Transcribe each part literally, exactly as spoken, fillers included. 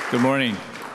Good morning.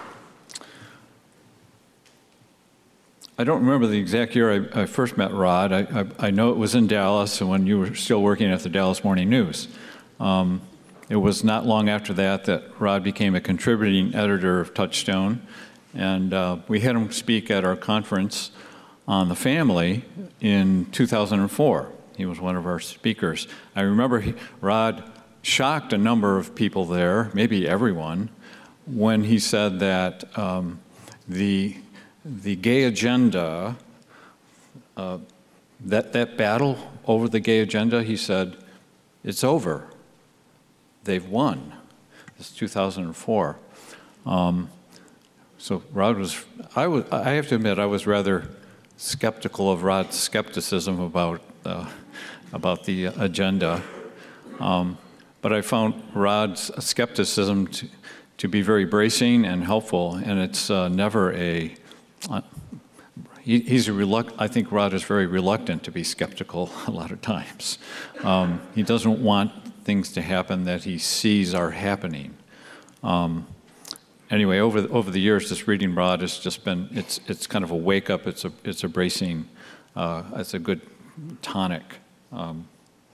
I don't remember the exact year I, I first met Rod. I, I, I know it was in Dallas when you were still working at the Dallas Morning News. Um, it was not long after that that Rod became a contributing editor of Touchstone, and uh, we had him speak at our conference on the family in two thousand four. He was one of our speakers. I remember he, Rod shocked a number of people there, maybe everyone, when he said that um, the the gay agenda, uh, that that battle over the gay agenda, he said, it's over. They've won. This is two thousand four. Um, so Rod was, I was, I have to admit, I was rather skeptical of Rod's skepticism about uh, about the agenda, um, but I found Rod's skepticism to, to be very bracing and helpful, and it's uh, never a, uh, he, he's a reluct, I think Rod is very reluctant to be skeptical a lot of times. Um, he doesn't want things to happen that he sees are happening. Um, anyway, over the, over the years, just reading Rod has just been, it's it's kind of a wake up, it's a, it's a bracing, uh, it's a good tonic. Um,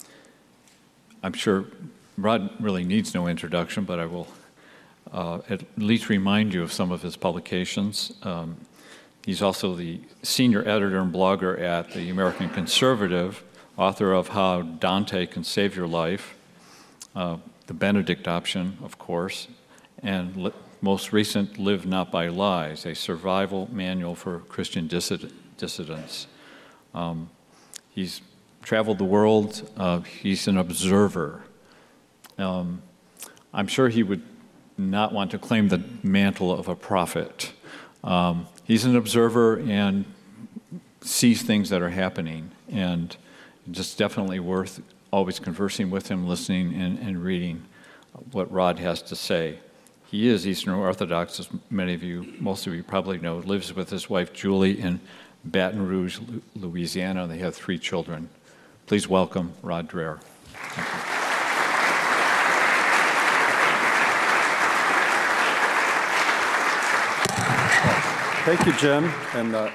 I'm sure Rod really needs no introduction, but I will Uh, at least remind you of some of his publications. Um, he's also the senior editor and blogger at the American Conservative, author of How Dante Can Save Your Life, uh, The Benedict Option, of course, and li- most recent, Live Not by Lies, a survival manual for Christian dissid- dissidents. Um, he's traveled the world. Uh, he's an observer. Um, I'm sure he would not want to claim the mantle of a prophet. Um, he's an observer and sees things that are happening, and just definitely worth always conversing with him, listening, and, and reading what Rod has to say. He is Eastern Orthodox, as many of you, most of you probably know, lives with his wife Julie in Baton Rouge, Louisiana. They have three children. Please welcome Rod Dreher. Thank you. Thank you, Jim. And uh,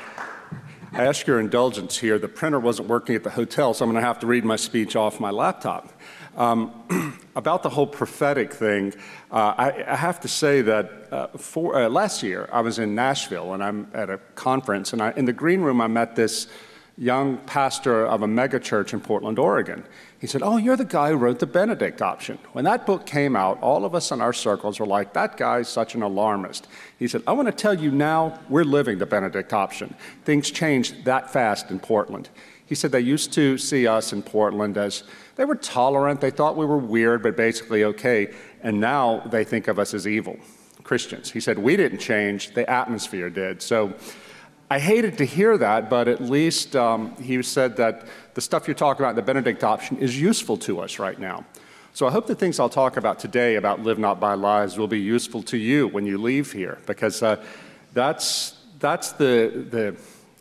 I ask your indulgence here. The printer wasn't working at the hotel, so I'm going to have to read my speech off my laptop. Um, about the whole prophetic thing, uh, I, I have to say that uh, for, uh, last year I was in Nashville, and I'm at a conference, and I, in the green room I met this young pastor of a mega church in Portland, Oregon. He said, "Oh, you're the guy who wrote the Benedict Option." When that book came out, all of us in our circles were like, "That guy's such an alarmist." He said, "I want to tell you now, we're living the Benedict Option. Things changed that fast in Portland." He said they used to see us in Portland as, they were tolerant, they thought we were weird, but basically okay, and now they think of us as evil Christians. He said, we didn't change, the atmosphere did. So I hated to hear that, but at least um, he said that the stuff you're talking about in the Benedict Option is useful to us right now. So I hope the things I'll talk about today about Live Not by Lies will be useful to you when you leave here, because uh, that's that's the the.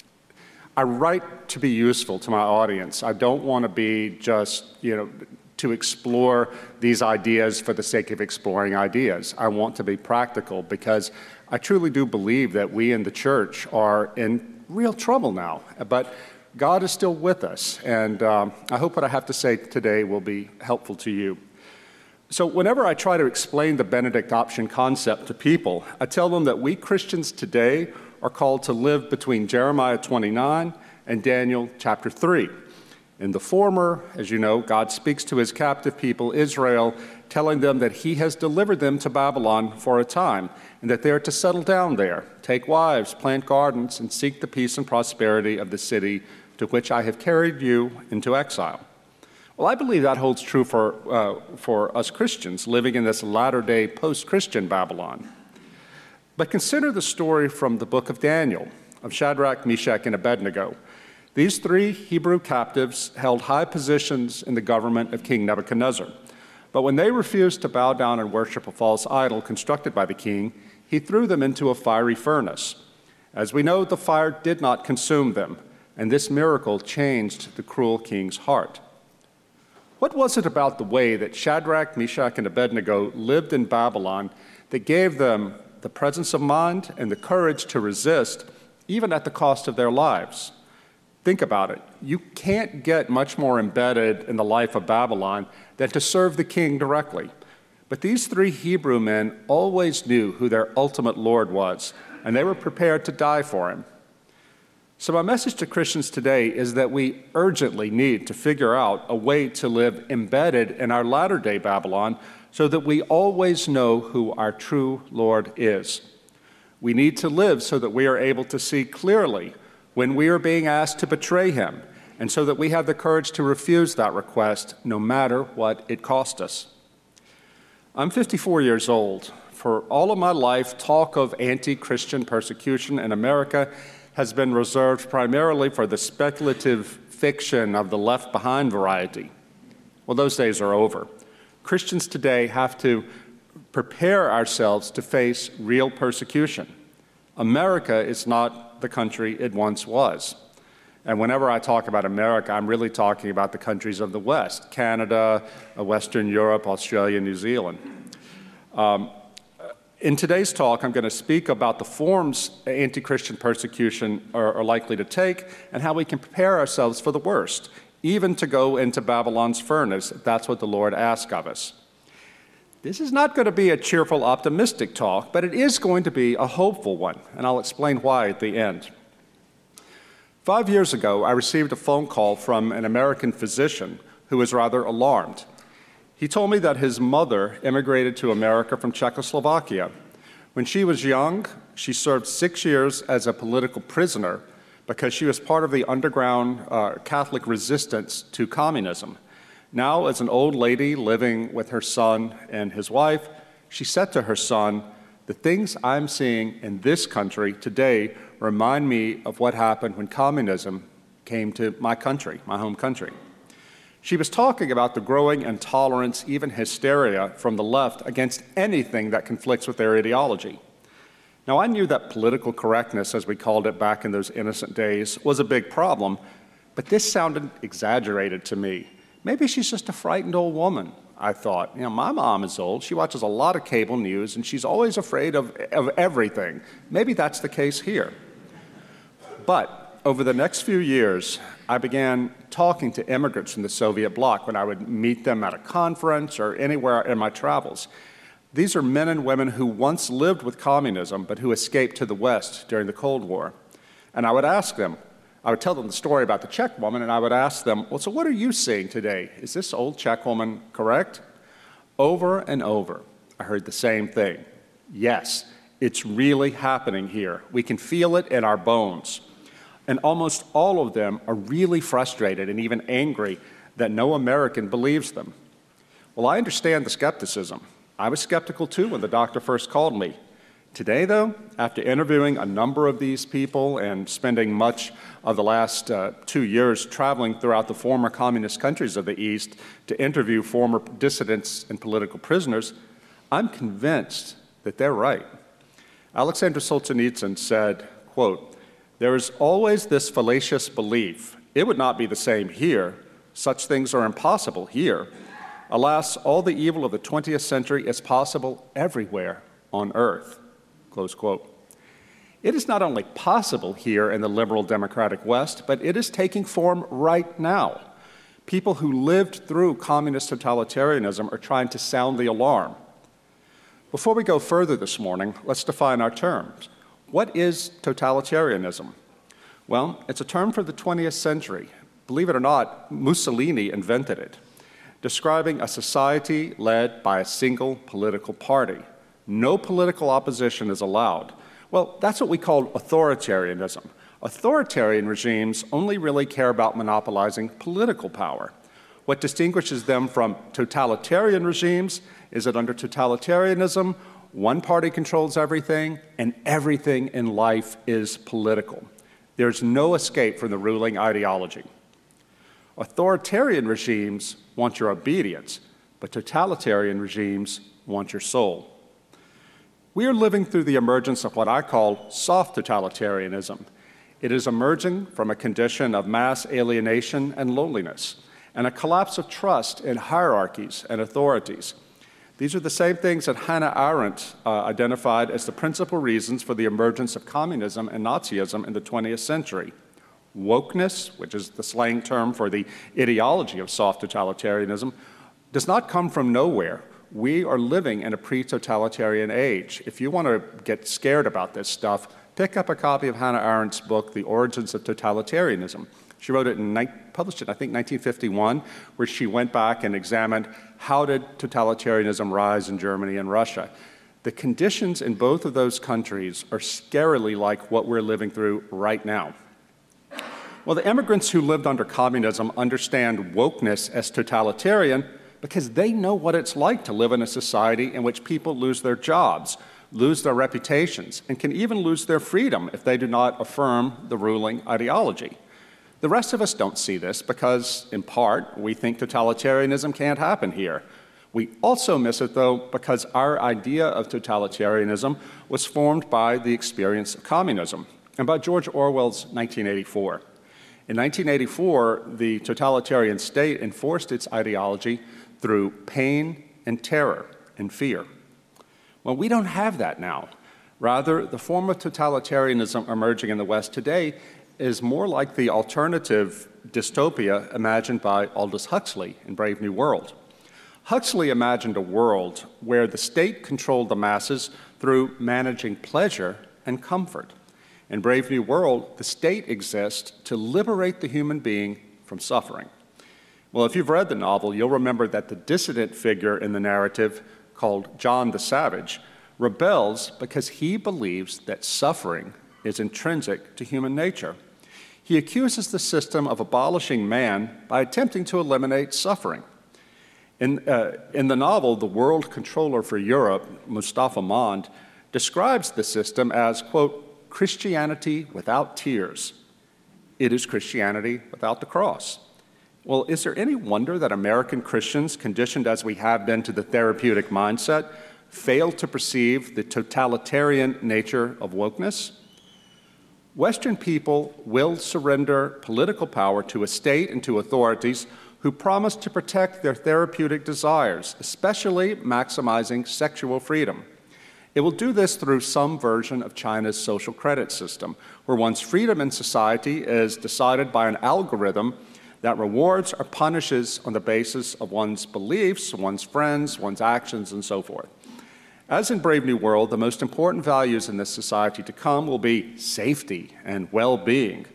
I write to be useful to my audience. I don't want to be just, you know, to explore these ideas for the sake of exploring ideas. I want to be practical because I truly do believe that we in the church are in real trouble now, but God is still with us, and um, I hope what I have to say today will be helpful to you. So whenever I try to explain the Benedict Option concept to people, I tell them that we Christians today are called to live between Jeremiah twenty-nine and Daniel chapter three. In the former, as you know, God speaks to his captive people, Israel, telling them that he has delivered them to Babylon for a time, and that they are to settle down there, take wives, plant gardens, and seek the peace and prosperity of the city to which I have carried you into exile. Well, I believe that holds true for, uh, for us Christians living in this latter-day post-Christian Babylon. But consider the story from the book of Daniel, of Shadrach, Meshach, and Abednego. These three Hebrew captives held high positions in the government of King Nebuchadnezzar. But when they refused to bow down and worship a false idol constructed by the king, he threw them into a fiery furnace. As we know, the fire did not consume them, and this miracle changed the cruel king's heart. What was it about the way that Shadrach, Meshach, and Abednego lived in Babylon that gave them the presence of mind, and the courage to resist, even at the cost of their lives. Think about it. You can't get much more embedded in the life of Babylon than to serve the king directly. But these three Hebrew men always knew who their ultimate Lord was, and they were prepared to die for him. So my message to Christians today is that we urgently need to figure out a way to live embedded in our latter-day Babylon so that we always know who our true Lord is. We need to live so that we are able to see clearly when we are being asked to betray him, and so that we have the courage to refuse that request no matter what it cost us. I'm fifty-four years old. For all of my life, talk of anti-Christian persecution in America has been reserved primarily for the speculative fiction of the Left Behind variety. Well, those days are over. Christians today have to prepare ourselves to face real persecution. America is not the country it once was. And whenever I talk about America, I'm really talking about the countries of the West, Canada, Western Europe, Australia, New Zealand. Um, in today's talk, I'm going to speak about the forms anti-Christian persecution are, are likely to take and how we can prepare ourselves for the worst, even to go into Babylon's furnace, if that's what the Lord asks of us. This is not going to be a cheerful, optimistic talk, but it is going to be a hopeful one, and I'll explain why at the end. Five years ago, I received a phone call from an American physician who was rather alarmed. He told me that his mother immigrated to America from Czechoslovakia. When she was young, she served six years as a political prisoner because she was part of the underground uh, Catholic resistance to communism. Now, as an old lady living with her son and his wife, she said to her son, "The things I'm seeing in this country today remind me of what happened when communism came to my country, my home country." She was talking about the growing intolerance, even hysteria, from the left against anything that conflicts with their ideology. Now, I knew that political correctness, as we called it back in those innocent days, was a big problem, but this sounded exaggerated to me. Maybe she's just a frightened old woman, I thought. You know, my mom is old. She watches a lot of cable news, and she's always afraid of, of everything. Maybe that's the case here. But over the next few years, I began talking to immigrants from the Soviet bloc when I would meet them at a conference or anywhere in my travels. These are men and women who once lived with communism, but who escaped to the West during the Cold War. And I would ask them, I would tell them the story about the Czech woman, and I would ask them, well, so what are you seeing today? Is this old Czech woman correct? Over and over, I heard the same thing. Yes, it's really happening here. We can feel it in our bones. And almost all of them are really frustrated and even angry that no American believes them. Well, I understand the skepticism. I was skeptical too when the doctor first called me. Today, though, after interviewing a number of these people and spending much of the last uh, two years traveling throughout the former communist countries of the East to interview former dissidents and political prisoners, I'm convinced that they're right. Alexander Solzhenitsyn said, quote, "There is always this fallacious belief. It would not be the same here. Such things are impossible here. Alas, all the evil of the twentieth century is possible everywhere on earth." Close quote. It is not only possible here in the liberal democratic West, but it is taking form right now. People who lived through communist totalitarianism are trying to sound the alarm. Before we go further this morning, let's define our terms. What is totalitarianism? Well, it's a term for the twentieth century. Believe it or not, Mussolini invented it, describing a society led by a single political party. No political opposition is allowed. Well, that's what we call authoritarianism. Authoritarian regimes only really care about monopolizing political power. What distinguishes them from totalitarian regimes is that under totalitarianism, one party controls everything, and everything in life is political. There's no escape from the ruling ideology. Authoritarian regimes want your obedience, but totalitarian regimes want your soul. We are living through the emergence of what I call soft totalitarianism. It is emerging from a condition of mass alienation and loneliness, and a collapse of trust in hierarchies and authorities. These are the same things that Hannah Arendt uh, identified as the principal reasons for the emergence of communism and Nazism in the twentieth century. Wokeness, which is the slang term for the ideology of soft totalitarianism, does not come from nowhere. We are living in a pre-totalitarian age. If you want to get scared about this stuff, pick up a copy of Hannah Arendt's book, The Origins of Totalitarianism. She wrote it and published it, I think, nineteen fifty-one, where she went back and examined how did totalitarianism rise in Germany and Russia. The conditions in both of those countries are scarily like what we're living through right now. Well, the immigrants who lived under communism understand wokeness as totalitarian because they know what it's like to live in a society in which people lose their jobs, lose their reputations, and can even lose their freedom if they do not affirm the ruling ideology. The rest of us don't see this because, in part, we think totalitarianism can't happen here. We also miss it, though, because our idea of totalitarianism was formed by the experience of communism and by George Orwell's nineteen eighty-four. In nineteen eighty-four, the totalitarian state enforced its ideology through pain and terror and fear. Well, we don't have that now. Rather, the form of totalitarianism emerging in the West today is more like the alternative dystopia imagined by Aldous Huxley in Brave New World. Huxley imagined a world where the state controlled the masses through managing pleasure and comfort. In Brave New World, the state exists to liberate the human being from suffering. Well, if you've read the novel, you'll remember that the dissident figure in the narrative, called John the Savage, rebels because he believes that suffering is intrinsic to human nature. He accuses the system of abolishing man by attempting to eliminate suffering. In, uh, in the novel, the world controller for Europe, Mustafa Mond, describes the system as, quote, Christianity without tears. It is Christianity without the cross. Well, is there any wonder that American Christians, conditioned as we have been to the therapeutic mindset, fail to perceive the totalitarian nature of wokeness? Western people will surrender political power to a state and to authorities who promise to protect their therapeutic desires, especially maximizing sexual freedom. It will do this through some version of China's social credit system, where one's freedom in society is decided by an algorithm that rewards or punishes on the basis of one's beliefs, one's friends, one's actions, and so forth. As in Brave New World, the most important values in this society to come will be safety and well-being.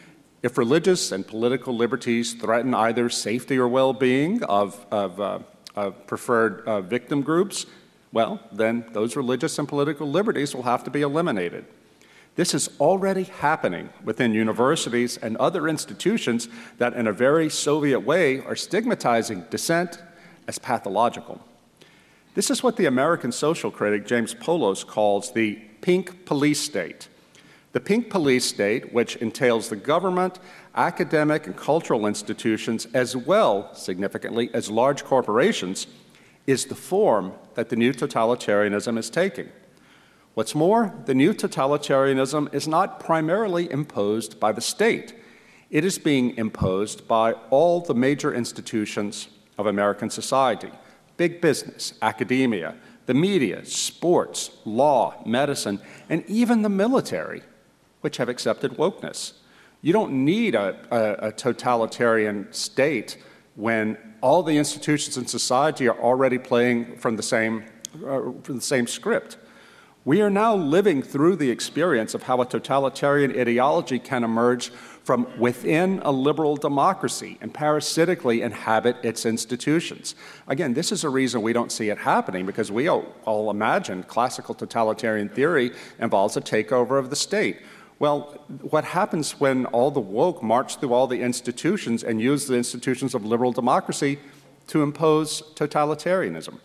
If religious and political liberties threaten either safety or well-being of, of, uh, of preferred uh, victim groups, well, then those religious and political liberties will have to be eliminated. This is already happening within universities and other institutions that, in a very Soviet way, are stigmatizing dissent as pathological. This is what the American social critic James Poulos calls the pink police state. The pink police state, which entails the government, academic, and cultural institutions, as well, significantly, as large corporations, is the form that the new totalitarianism is taking. What's more, the new totalitarianism is not primarily imposed by the state. It is being imposed by all the major institutions of American society: big business, academia, the media, sports, law, medicine, and even the military, which have accepted wokeness. You don't need a, a, a totalitarian state when all the institutions in society are already playing from the same, uh, from the same script. We are now living through the experience of how a totalitarian ideology can emerge from within a liberal democracy and parasitically inhabit its institutions. Again, this is a reason we don't see it happening, because we all, all imagine classical totalitarian theory involves a takeover of the state. Well, what happens when all the woke march through all the institutions and use the institutions of liberal democracy to impose totalitarianism?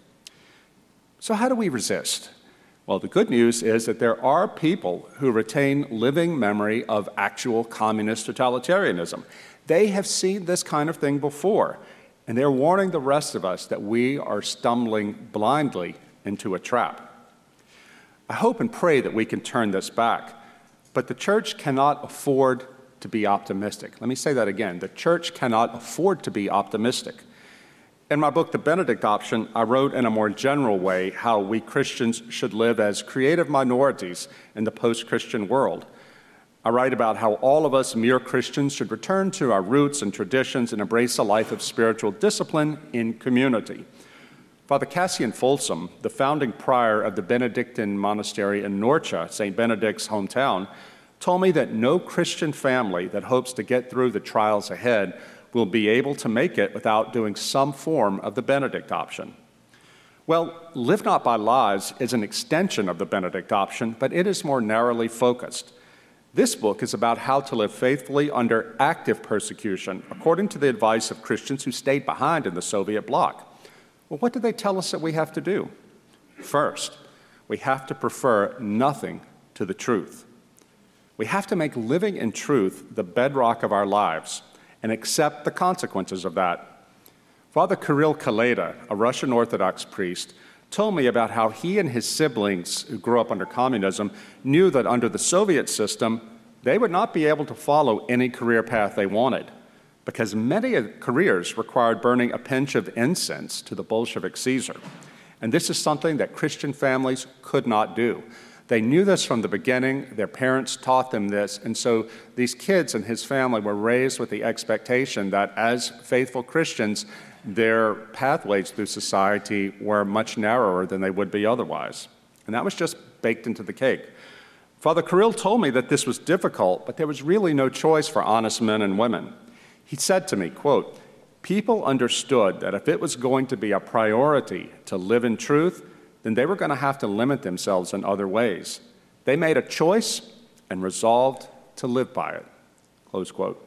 So how do we resist? Well, the good news is that there are people who retain living memory of actual communist totalitarianism. They have seen this kind of thing before, and they're warning the rest of us that we are stumbling blindly into a trap. I hope and pray that we can turn this back, but the church cannot afford to be optimistic. Let me say that again. The church cannot afford to be optimistic. In my book, The Benedict Option, I wrote in a more general way how we Christians should live as creative minorities in the post-Christian world. I write about how all of us mere Christians should return to our roots and traditions and embrace a life of spiritual discipline in community. Father Cassian Folsom, the founding prior of the Benedictine monastery in Norcia, Saint Benedict's hometown, told me that no Christian family that hopes to get through the trials ahead will be able to make it without doing some form of the Benedict option. Well, Live Not by Lies is an extension of the Benedict option, but it is more narrowly focused. This book is about how to live faithfully under active persecution, according to the advice of Christians who stayed behind in the Soviet bloc. Well, what do they tell us that we have to do? First, we have to prefer nothing to the truth. We have to make living in truth the bedrock of our lives and accept the consequences of that. Father Kirill Kaleda, a Russian Orthodox priest, told me about how he and his siblings who grew up under communism knew that under the Soviet system, they would not be able to follow any career path they wanted, because many careers required burning a pinch of incense to the Bolshevik Caesar. And this is something that Christian families could not do. They knew this from the beginning, their parents taught them this, and so these kids and his family were raised with the expectation that as faithful Christians, their pathways through society were much narrower than they would be otherwise. And that was just baked into the cake. Father Kirill told me that this was difficult, but there was really no choice for honest men and women. He said to me, quote, "People understood that if it was going to be a priority to live in truth, then they were going to have to limit themselves in other ways. They made a choice and resolved to live by it." Close quote.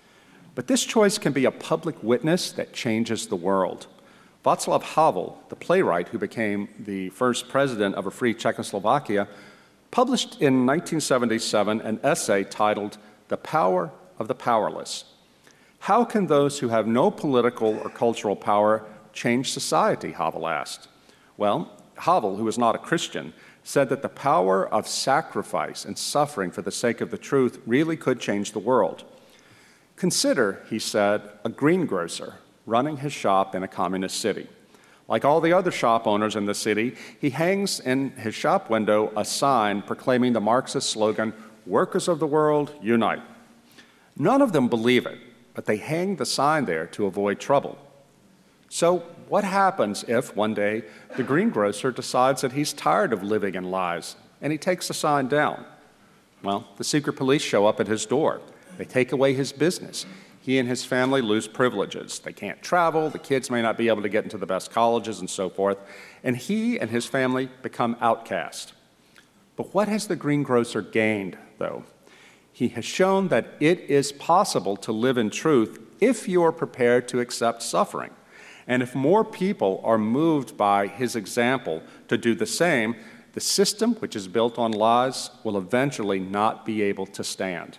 But this choice can be a public witness that changes the world. Václav Havel, the playwright who became the first president of a free Czechoslovakia, published in nineteen seventy-seven an essay titled "The Power of the Powerless." How can those who have no political or cultural power change society, Havel asked. Well, Havel, who was not a Christian, said that the power of sacrifice and suffering for the sake of the truth really could change the world. Consider, he said, a greengrocer running his shop in a communist city. Like all the other shop owners in the city, he hangs in his shop window a sign proclaiming the Marxist slogan, "Workers of the world, unite." None of them believe it, but they hang the sign there to avoid trouble. So what happens if one day the greengrocer decides that he's tired of living in lies and he takes the sign down? Well, the secret police show up at his door. They take away his business. He and his family lose privileges. They can't travel, the kids may not be able to get into the best colleges and so forth, and he and his family become outcast. But what has the greengrocer gained, though? He has shown that it is possible to live in truth if you are prepared to accept suffering. And if more people are moved by his example to do the same, the system, which is built on lies, will eventually not be able to stand.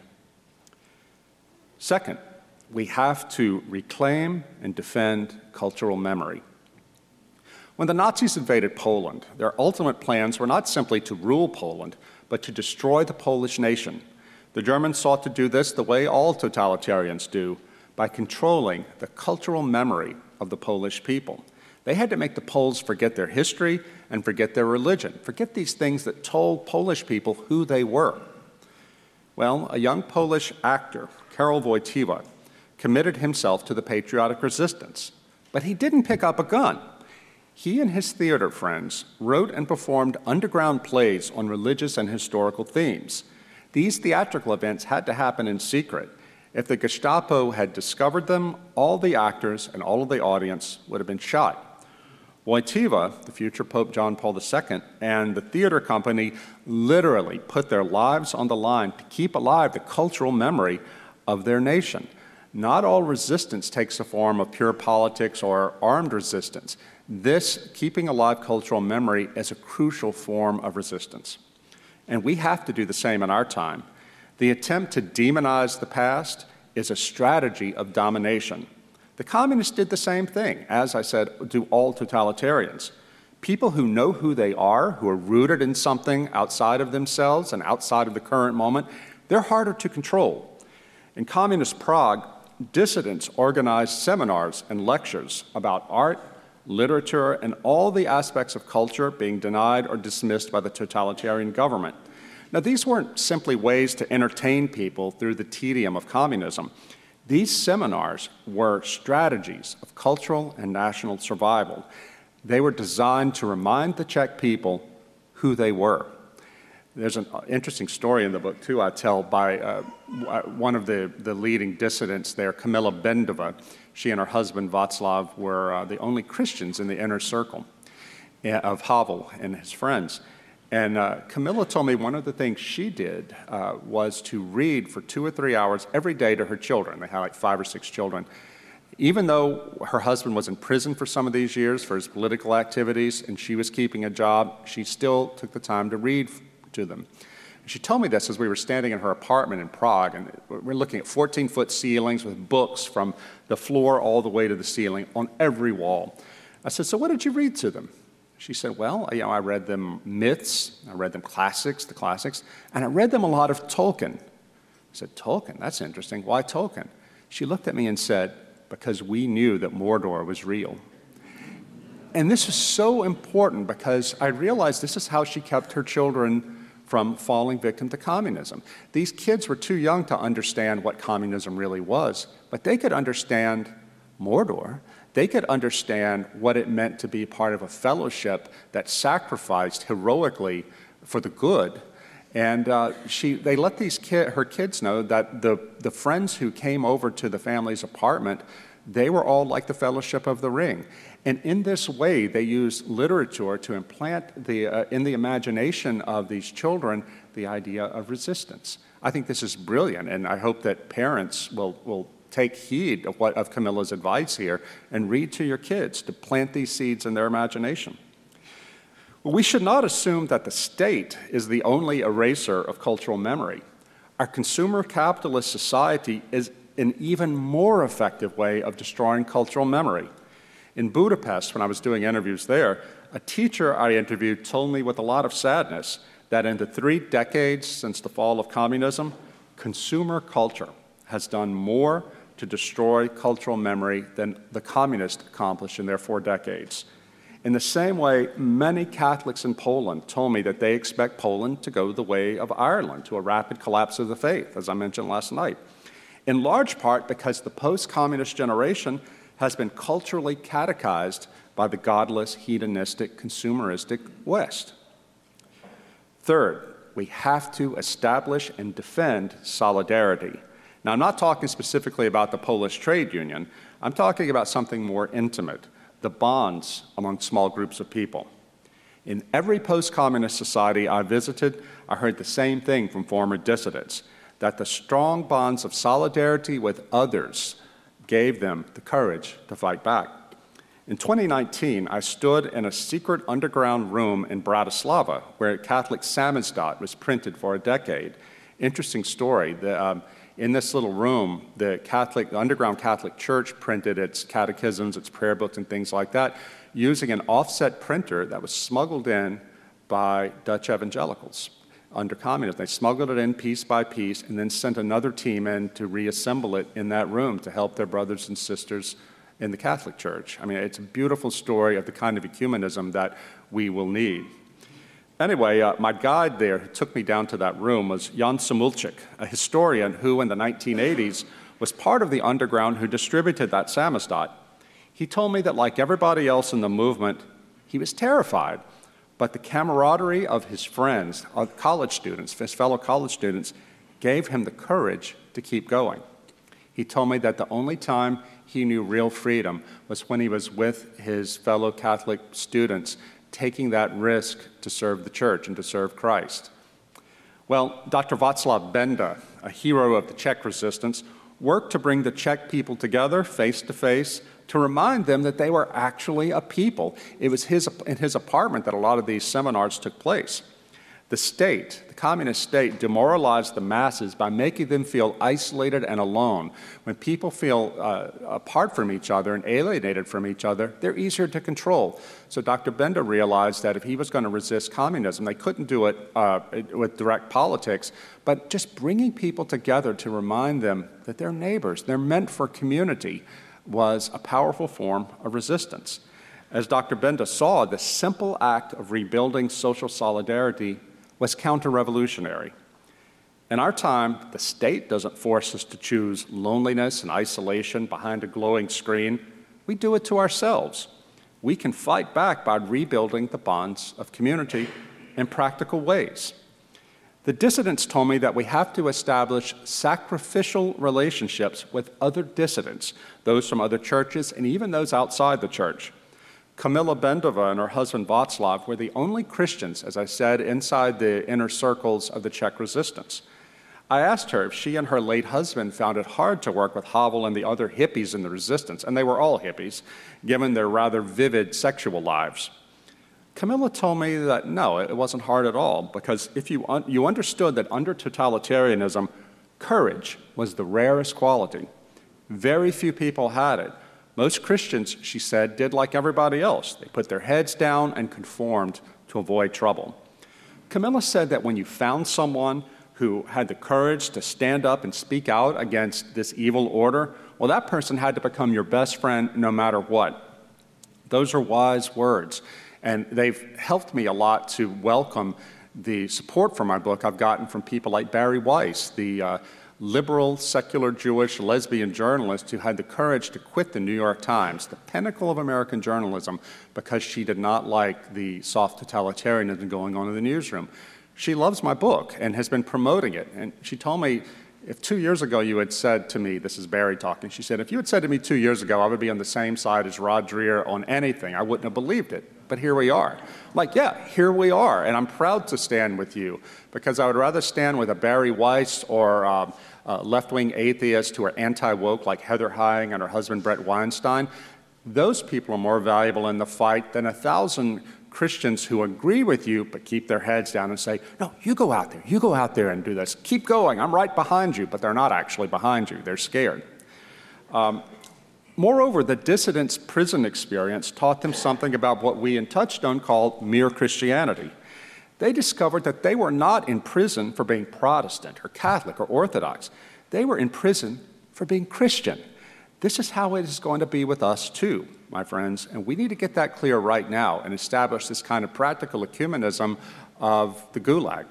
Second, we have to reclaim and defend cultural memory. When the Nazis invaded Poland, their ultimate plans were not simply to rule Poland, but to destroy the Polish nation. The Germans sought to do this the way all totalitarians do, by controlling the cultural memory of the Polish people. They had to make the Poles forget their history and forget their religion, forget these things that told Polish people who they were. Well, a young Polish actor, Karol Wojtyła, committed himself to the patriotic resistance, but he didn't pick up a gun. He and his theater friends wrote and performed underground plays on religious and historical themes. These theatrical events had to happen in secret. If the Gestapo had discovered them, all the actors and all of the audience would have been shot. Wojtyła, the future Pope John Paul the Second, and the theater company literally put their lives on the line to keep alive the cultural memory of their nation. Not all resistance takes the form of pure politics or armed resistance. This, keeping alive cultural memory, is a crucial form of resistance. And we have to do the same in our time. The attempt to demonize the past is a strategy of domination. The communists did the same thing, as I said, do all totalitarians. People who know who they are, who are rooted in something outside of themselves and outside of the current moment, they're harder to control. In communist Prague, dissidents organized seminars and lectures about art, literature, and all the aspects of culture being denied or dismissed by the totalitarian government. Now, these weren't simply ways to entertain people through the tedium of communism. These seminars were strategies of cultural and national survival. They were designed to remind the Czech people who they were. There's an interesting story in the book, too, I tell, by uh, one of the, the leading dissidents there, Kamila Bendova. She and her husband, Václav, were uh, the only Christians in the inner circle of Havel and his friends. And uh, Kamila told me one of the things she did uh, was to read for two or three hours every day to her children. They had like five or six children. Even though her husband was in prison for some of these years for his political activities and she was keeping a job, she still took the time to read to them. She told me this as we were standing in her apartment in Prague, and we're looking at fourteen-foot ceilings with books from the floor all the way to the ceiling on every wall. I said, "So what did you read to them?" She said, "Well, you know, I read them myths, I read them classics, the classics, and I read them a lot of Tolkien." I said, "Tolkien? That's interesting. Why Tolkien?" She looked at me and said, "Because we knew that Mordor was real." And this is so important because I realized this is how she kept her children from falling victim to communism. These kids were too young to understand what communism really was, but they could understand Mordor. They could understand what it meant to be part of a fellowship that sacrificed heroically for the good. And uh, she, they let these ki- her kids know that the, the friends who came over to the family's apartment, they were all like the Fellowship of the Ring. And in this way, they used literature to implant the, uh, in the imagination of these children the idea of resistance. I think this is brilliant, and I hope that parents will, will take heed of, what, of Kamila's advice here and read to your kids to plant these seeds in their imagination. Well, we should not assume that the state is the only eraser of cultural memory. Our consumer capitalist society is an even more effective way of destroying cultural memory. In Budapest, when I was doing interviews there, a teacher I interviewed told me with a lot of sadness that in the three decades since the fall of communism, consumer culture has done more to destroy cultural memory than the communists accomplished in their four decades. In the same way, many Catholics in Poland told me that they expect Poland to go the way of Ireland, to a rapid collapse of the faith, as I mentioned last night, in large part because the post-communist generation has been culturally catechized by the godless, hedonistic, consumeristic West. Third, we have to establish and defend solidarity. Now, I'm not talking specifically about the Polish trade union. I'm talking about something more intimate, the bonds among small groups of people. In every post-communist society I visited, I heard the same thing from former dissidents, that the strong bonds of solidarity with others gave them the courage to fight back. In twenty nineteen, I stood in a secret underground room in Bratislava where Catholic Samizdat was printed for a decade. Interesting story. The, um, in this little room, the Catholic, the underground Catholic Church printed its catechisms, its prayer books, and things like that using an offset printer that was smuggled in by Dutch evangelicals under communism. They smuggled it in piece by piece and then sent another team in to reassemble it in that room to help their brothers and sisters in the Catholic Church. I mean, it's a beautiful story of the kind of ecumenism that we will need. Anyway, uh, my guide there who took me down to that room was Jan Samulchik, a historian who in the nineteen eighties was part of the underground who distributed that samizdat. He told me that like everybody else in the movement, he was terrified. But the camaraderie of his friends, of college students, his fellow college students, gave him the courage to keep going. He told me that the only time he knew real freedom was when he was with his fellow Catholic students, taking that risk to serve the church and to serve Christ. Well, Doctor Václav Benda, a hero of the Czech resistance, worked to bring the Czech people together face to face to remind them that they were actually a people. It was his, in his apartment that a lot of these seminars took place. The The state, the communist state, demoralized the masses by making them feel isolated and alone. When people feel uh, apart from each other and alienated from each other, they're easier to control. So Doctor Benda realized that if he was going to resist communism, they couldn't do it uh, with direct politics, but just bringing people together to remind them that they're neighbors, they're meant for community, was a powerful form of resistance. As Doctor Benda saw, the simple act of rebuilding social solidarity was counter-revolutionary. In our time, the state doesn't force us to choose loneliness and isolation behind a glowing screen. We do it to ourselves. We can fight back by rebuilding the bonds of community in practical ways. The dissidents told me that we have to establish sacrificial relationships with other dissidents, those from other churches and even those outside the church. Kamila Bendova and her husband Václav were the only Christians, as I said, inside the inner circles of the Czech resistance. I asked her if she and her late husband found it hard to work with Havel and the other hippies in the resistance, and they were all hippies, given their rather vivid sexual lives. Kamila told me that no, it wasn't hard at all, because if you, un- you understood that under totalitarianism, courage was the rarest quality. Very few people had it. Most Christians, she said, did like everybody else. They put their heads down and conformed to avoid trouble. Kamila said that when you found someone who had the courage to stand up and speak out against this evil order, well, that person had to become your best friend no matter what. Those are wise words, and they've helped me a lot to welcome the support for my book I've gotten from people like Bari Weiss, the uh, liberal, secular Jewish lesbian journalist who had the courage to quit the New York Times, the pinnacle of American journalism, because she did not like the soft totalitarianism going on in the newsroom. She loves my book and has been promoting it. And she told me, if two years ago you had said to me, this is Bari talking, she said, if you had said to me two years ago I would be on the same side as Rod Dreher on anything, I wouldn't have believed it. But here we are. I'm like, yeah, here we are, and I'm proud to stand with you, because I would rather stand with a Bari Weiss or uh, uh, left-wing atheists who are anti-woke like Heather Heying and her husband Brett Weinstein. Those people are more valuable in the fight than a thousand Christians who agree with you but keep their heads down and say, no, you go out there, you go out there and do this. Keep going, I'm right behind you, but they're not actually behind you. They're scared. Um, Moreover, the dissidents' prison experience taught them something about what we in Touchstone call mere Christianity. They discovered that they were not in prison for being Protestant or Catholic or Orthodox. They were in prison for being Christian. This is how it is going to be with us too, my friends, and we need to get that clear right now and establish this kind of practical ecumenism of the Gulag.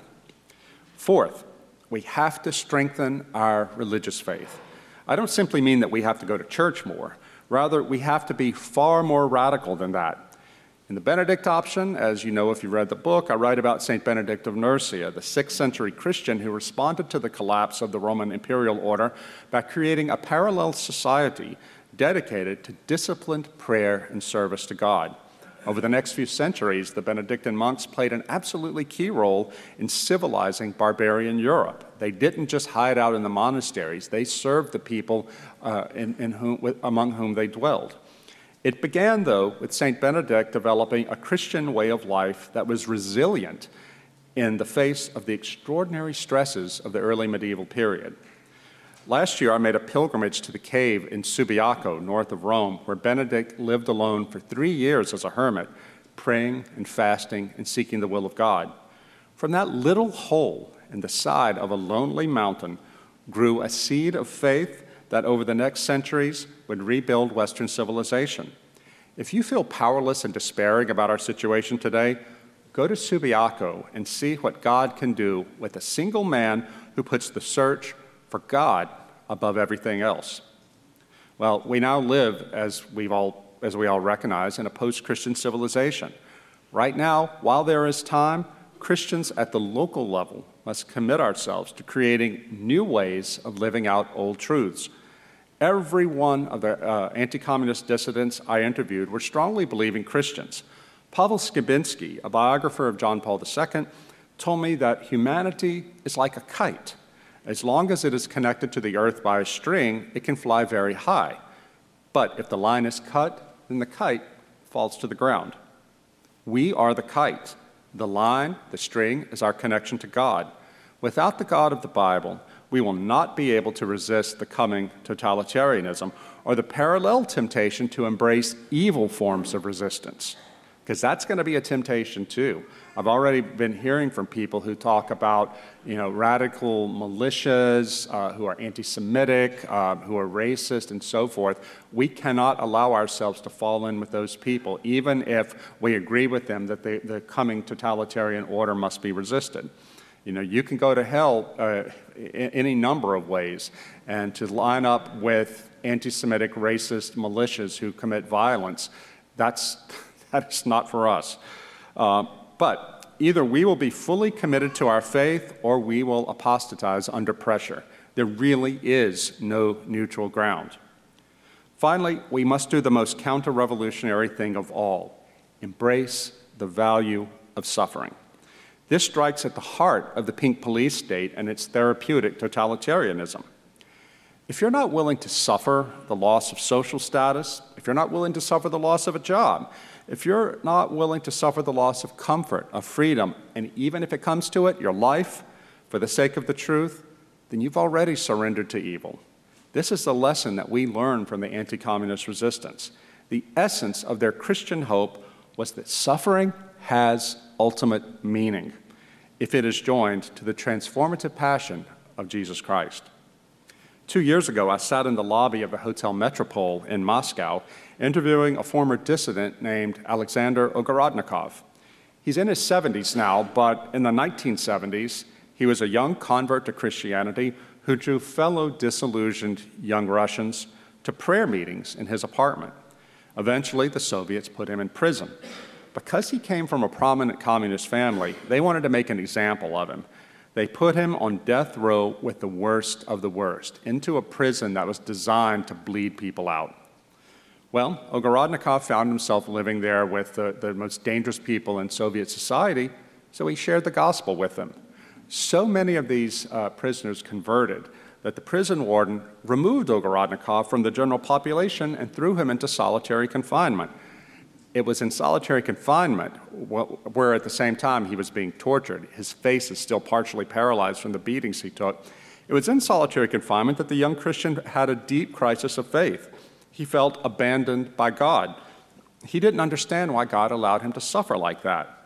Fourth, we have to strengthen our religious faith. I don't simply mean that we have to go to church more. Rather, we have to be far more radical than that. In the Benedict option, as you know if you read the book, I write about Saint Benedict of Nursia, the sixth century Christian who responded to the collapse of the Roman imperial order by creating a parallel society dedicated to disciplined prayer and service to God. Over the next few centuries, the Benedictine monks played an absolutely key role in civilizing barbarian Europe. They didn't just hide out in the monasteries. They served the people uh, in, in whom, with, among whom they dwelled. It began, though, with Saint Benedict developing a Christian way of life that was resilient in the face of the extraordinary stresses of the early medieval period. Last year, I made a pilgrimage to the cave in Subiaco, north of Rome, where Benedict lived alone for three years as a hermit, praying and fasting and seeking the will of God. From that little hole in the side of a lonely mountain grew a seed of faith that over the next centuries would rebuild Western civilization. If you feel powerless and despairing about our situation today, go to Subiaco and see what God can do with a single man who puts the search for God above everything else. Well, we now live, as we've all, as we all recognize, in a post-Christian civilization. Right now, while there is time, Christians at the local level must commit ourselves to creating new ways of living out old truths. Every one of the uh, anti-communist dissidents I interviewed were strongly believing Christians. Pavel Skibinski, a biographer of John Paul the Second, told me that humanity is like a kite. As long as it is connected to the earth by a string, it can fly very high. But if the line is cut, then the kite falls to the ground. We are the kite. The line, the string, is our connection to God. Without the God of the Bible, we will not be able to resist the coming totalitarianism or the parallel temptation to embrace evil forms of resistance, because that's going to be a temptation too. I've already been hearing from people who talk about, you know, radical militias, uh, who are anti-Semitic, uh, who are racist, and so forth. We cannot allow ourselves to fall in with those people, even if we agree with them that the, the coming totalitarian order must be resisted. You know, you can go to hell uh, in any number of ways, and to line up with anti-Semitic, racist militias who commit violence, that's, that's not for us. Uh, But either we will be fully committed to our faith or we will apostatize under pressure. There really is no neutral ground. Finally, we must do the most counter-revolutionary thing of all: embrace the value of suffering. This strikes at the heart of the pink police state and its therapeutic totalitarianism. If you're not willing to suffer the loss of social status, if you're not willing to suffer the loss of a job, if you're not willing to suffer the loss of comfort, of freedom, and even if it comes to it, your life, for the sake of the truth, then you've already surrendered to evil. This is the lesson that we learn from the anti-communist resistance. The essence of their Christian hope was that suffering has ultimate meaning if it is joined to the transformative passion of Jesus Christ. Two years ago, I sat in the lobby of the Hotel Metropole in Moscow interviewing a former dissident named Alexander Ogorodnikov. He's in his seventies now, but in the nineteen seventies, he was a young convert to Christianity who drew fellow disillusioned young Russians to prayer meetings in his apartment. Eventually, the Soviets put him in prison. Because he came from a prominent communist family, they wanted to make an example of him. They put him on death row with the worst of the worst, into a prison that was designed to bleed people out. Well, Ogorodnikov found himself living there with the, the most dangerous people in Soviet society, so he shared the gospel with them. So many of these uh, prisoners converted that the prison warden removed Ogorodnikov from the general population and threw him into solitary confinement. It was in solitary confinement where at the same time he was being tortured. His face is still partially paralyzed from the beatings he took. It was in solitary confinement that the young Christian had a deep crisis of faith. He felt abandoned by God. He didn't understand why God allowed him to suffer like that.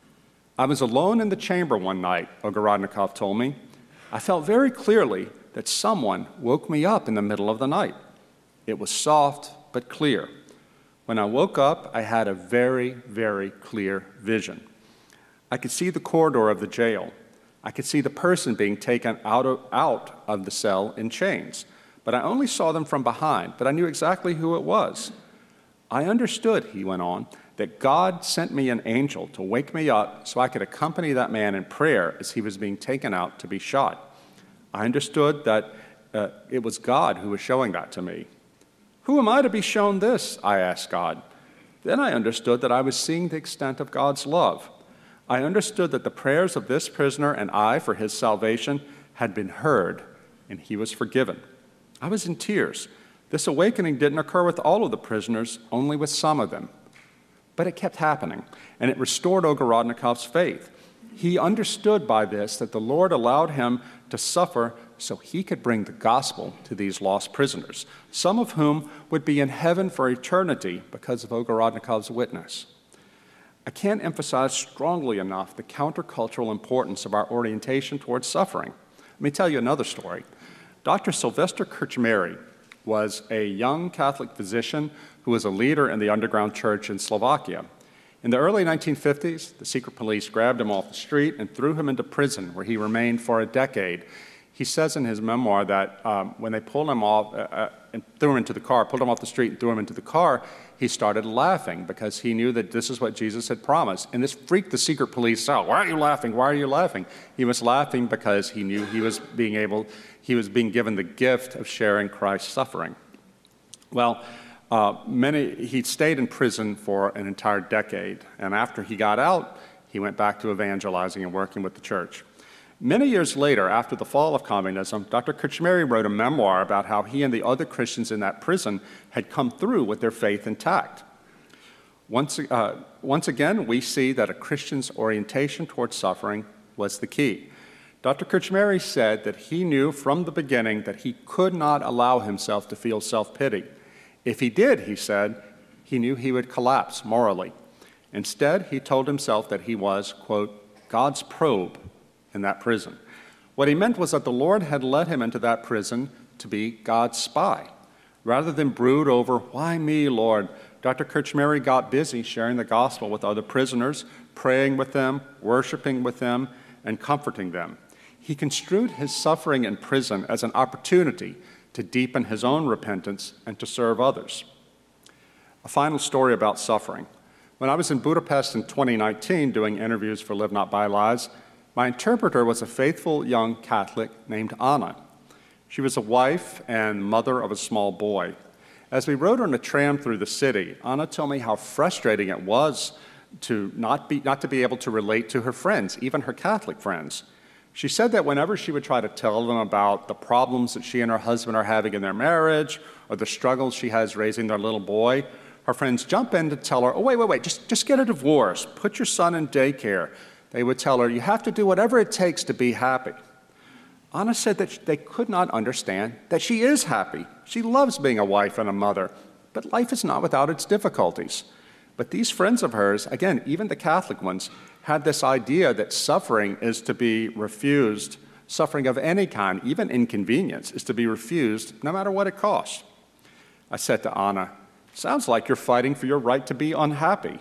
I was alone in the chamber one night, Ogorodnikov told me. I felt very clearly that someone woke me up in the middle of the night. It was soft but clear. When I woke up, I had a very, very clear vision. I could see the corridor of the jail. I could see the person being taken out of, out of the cell in chains. But I only saw them from behind, but I knew exactly who it was. I understood, he went on, that God sent me an angel to wake me up so I could accompany that man in prayer as he was being taken out to be shot. I understood that uh, it was God who was showing that to me. Who am I to be shown this? I asked God. Then I understood that I was seeing the extent of God's love. I understood that the prayers of this prisoner and I for his salvation had been heard, and he was forgiven. I was in tears. This awakening didn't occur with all of the prisoners, only with some of them. But it kept happening, and it restored Ogorodnikov's faith. He understood by this that the Lord allowed him to suffer so he could bring the gospel to these lost prisoners, some of whom would be in heaven for eternity because of Ogorodnikov's witness. I can't emphasize strongly enough the countercultural importance of our orientation towards suffering. Let me tell you another story. Doctor Sylvester Krčméry was a young Catholic physician who was a leader in the underground church in Slovakia. In the early nineteen fifties, the secret police grabbed him off the street and threw him into prison, where he remained for a decade. He says in his memoir that um, when they pulled him off uh, uh, and threw him into the car, pulled him off the street and threw him into the car, he started laughing because he knew that this is what Jesus had promised. And this freaked the secret police out. Why are you laughing? Why are you laughing? He was laughing because he knew he was being able, he was being given the gift of sharing Christ's suffering. Well, uh, many, he stayed in prison for an entire decade. And after he got out, he went back to evangelizing and working with the church. Many years later, after the fall of communism, Doctor Krčméry wrote a memoir about how he and the other Christians in that prison had come through with their faith intact. Once, uh, once again, we see that a Christian's orientation towards suffering was the key. Doctor Krczmary said that he knew from the beginning that he could not allow himself to feel self-pity. If he did, he said, he knew he would collapse morally. Instead, he told himself that he was, quote, God's probe in that prison. What he meant was that the Lord had led him into that prison to be God's spy. Rather than brood over, why me, Lord, Doctor Krczmary got busy sharing the gospel with other prisoners, praying with them, worshiping with them, and comforting them. He construed his suffering in prison as an opportunity to deepen his own repentance and to serve others. A final story about suffering. When I was in Budapest in twenty nineteen doing interviews for Live Not By Lies, my interpreter was a faithful young Catholic named Anna. She was a wife and mother of a small boy. As we rode on a tram through the city, Anna told me how frustrating it was to not be, not to be able to relate to her friends, even her Catholic friends. She said that whenever she would try to tell them about the problems that she and her husband are having in their marriage or the struggles she has raising their little boy, her friends jump in to tell her, oh, wait, wait, wait, just, just get a divorce, put your son in daycare. They would tell her, you have to do whatever it takes to be happy. Anna said that they could not understand that she is happy. She loves being a wife and a mother, but life is not without its difficulties. But these friends of hers, again, even the Catholic ones, had this idea that suffering is to be refused, suffering of any kind, even inconvenience, is to be refused no matter what it costs. I said to Anna, sounds like you're fighting for your right to be unhappy.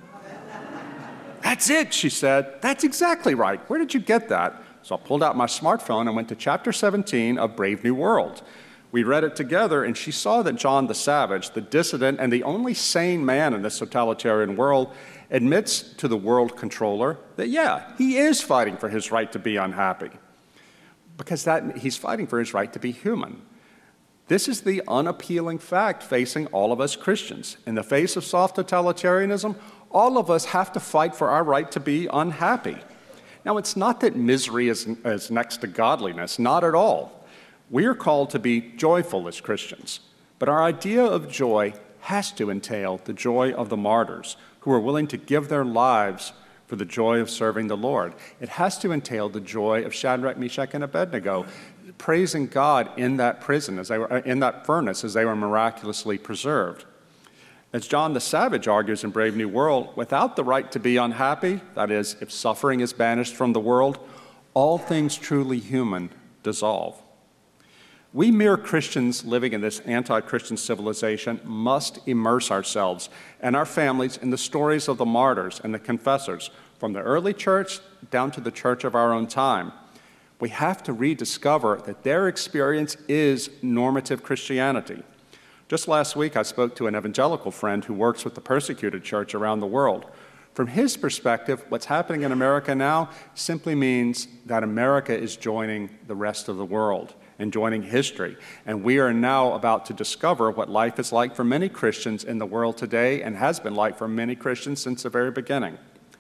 That's it, she said. That's exactly right. Where did you get that? So I pulled out my smartphone and went to chapter seventeen of Brave New World. We read it together, and she saw that John the Savage, the dissident and the only sane man in this totalitarian world, admits to the world controller that, yeah, he is fighting for his right to be unhappy, because that, he's fighting for his right to be human. This is the unappealing fact facing all of us Christians. In the face of soft totalitarianism, all of us have to fight for our right to be unhappy. Now, it's not that misery is, is next to godliness, not at all. We are called to be joyful as Christians, but our idea of joy has to entail the joy of the martyrs who are willing to give their lives for the joy of serving the Lord. It has to entail the joy of Shadrach, Meshach, and Abednego, praising God in that prison, as they were in that furnace, as they were miraculously preserved. As John the Savage argues in Brave New World, without the right to be unhappy, that is, if suffering is banished from the world, all things truly human dissolve. We mere Christians living in this anti-Christian civilization must immerse ourselves and our families in the stories of the martyrs and the confessors, from the early church down to the church of our own time. We have to rediscover that their experience is normative Christianity. Just last week, I spoke to an evangelical friend who works with the persecuted church around the world. From his perspective, what's happening in America now simply means that America is joining the rest of the world and joining history. And we are now about to discover what life is like for many Christians in the world today and has been like for many Christians since the very beginning.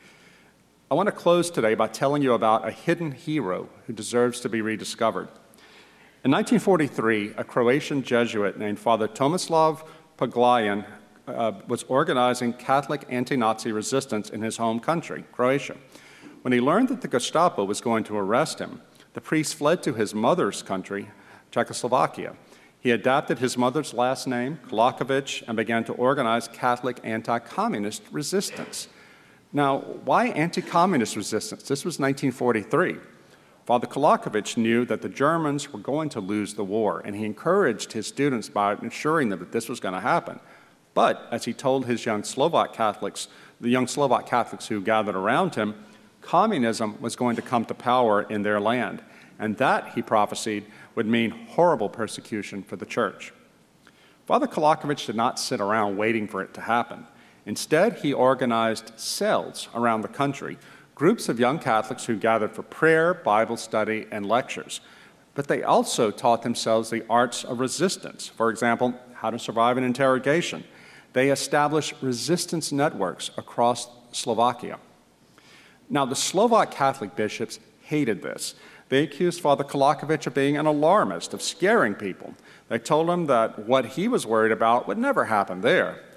I want to close today by telling you about a hidden hero who deserves to be rediscovered. In nineteen forty-three, a Croatian Jesuit named Father Tomislav Paglajan uh, was organizing Catholic anti-Nazi resistance in his home country, Croatia. When he learned that the Gestapo was going to arrest him, the priest fled to his mother's country, Czechoslovakia. He adapted his mother's last name, Kolakovic, and began to organize Catholic anti-communist resistance. Now, why anti-communist resistance? This was nineteen forty-three. Father Kolakovic knew that the Germans were going to lose the war, and he encouraged his students by assuring them that this was going to happen. But, as he told his young Slovak Catholics, the young Slovak Catholics who gathered around him, communism was going to come to power in their land, and that, he prophesied, would mean horrible persecution for the church. Father Kolakovic did not sit around waiting for it to happen. Instead, he organized cells around the country, groups of young Catholics who gathered for prayer, Bible study, and lectures. But they also taught themselves the arts of resistance. For example, how to survive an interrogation. They established resistance networks across Slovakia. Now, the Slovak Catholic bishops hated this. They accused Father Kolakovic of being an alarmist, of scaring people. They told him that what he was worried about would never happen there.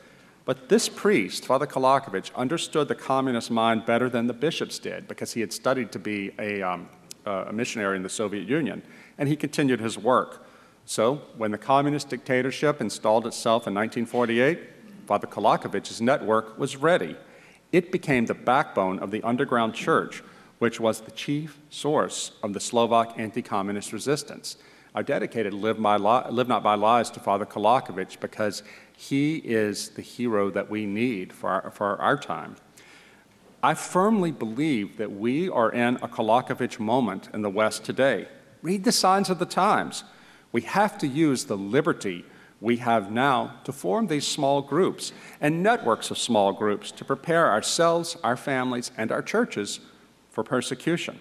But this priest, Father Kolakovich, understood the communist mind better than the bishops did because he had studied to be a, um, a missionary in the Soviet Union, and he continued his work. So when the communist dictatorship installed itself in nineteen forty-eight, Father Kolakovich's network was ready. It became the backbone of the underground church, which was the chief source of the Slovak anti-communist resistance. I dedicated Live, My Li- Live Not By Lies to Father Kolakovich because he is the hero that we need for our, for our time. I firmly believe that we are in a Kolakovich moment in the West today. Read the signs of the times. We have to use the liberty we have now to form these small groups and networks of small groups to prepare ourselves, our families, and our churches for persecution.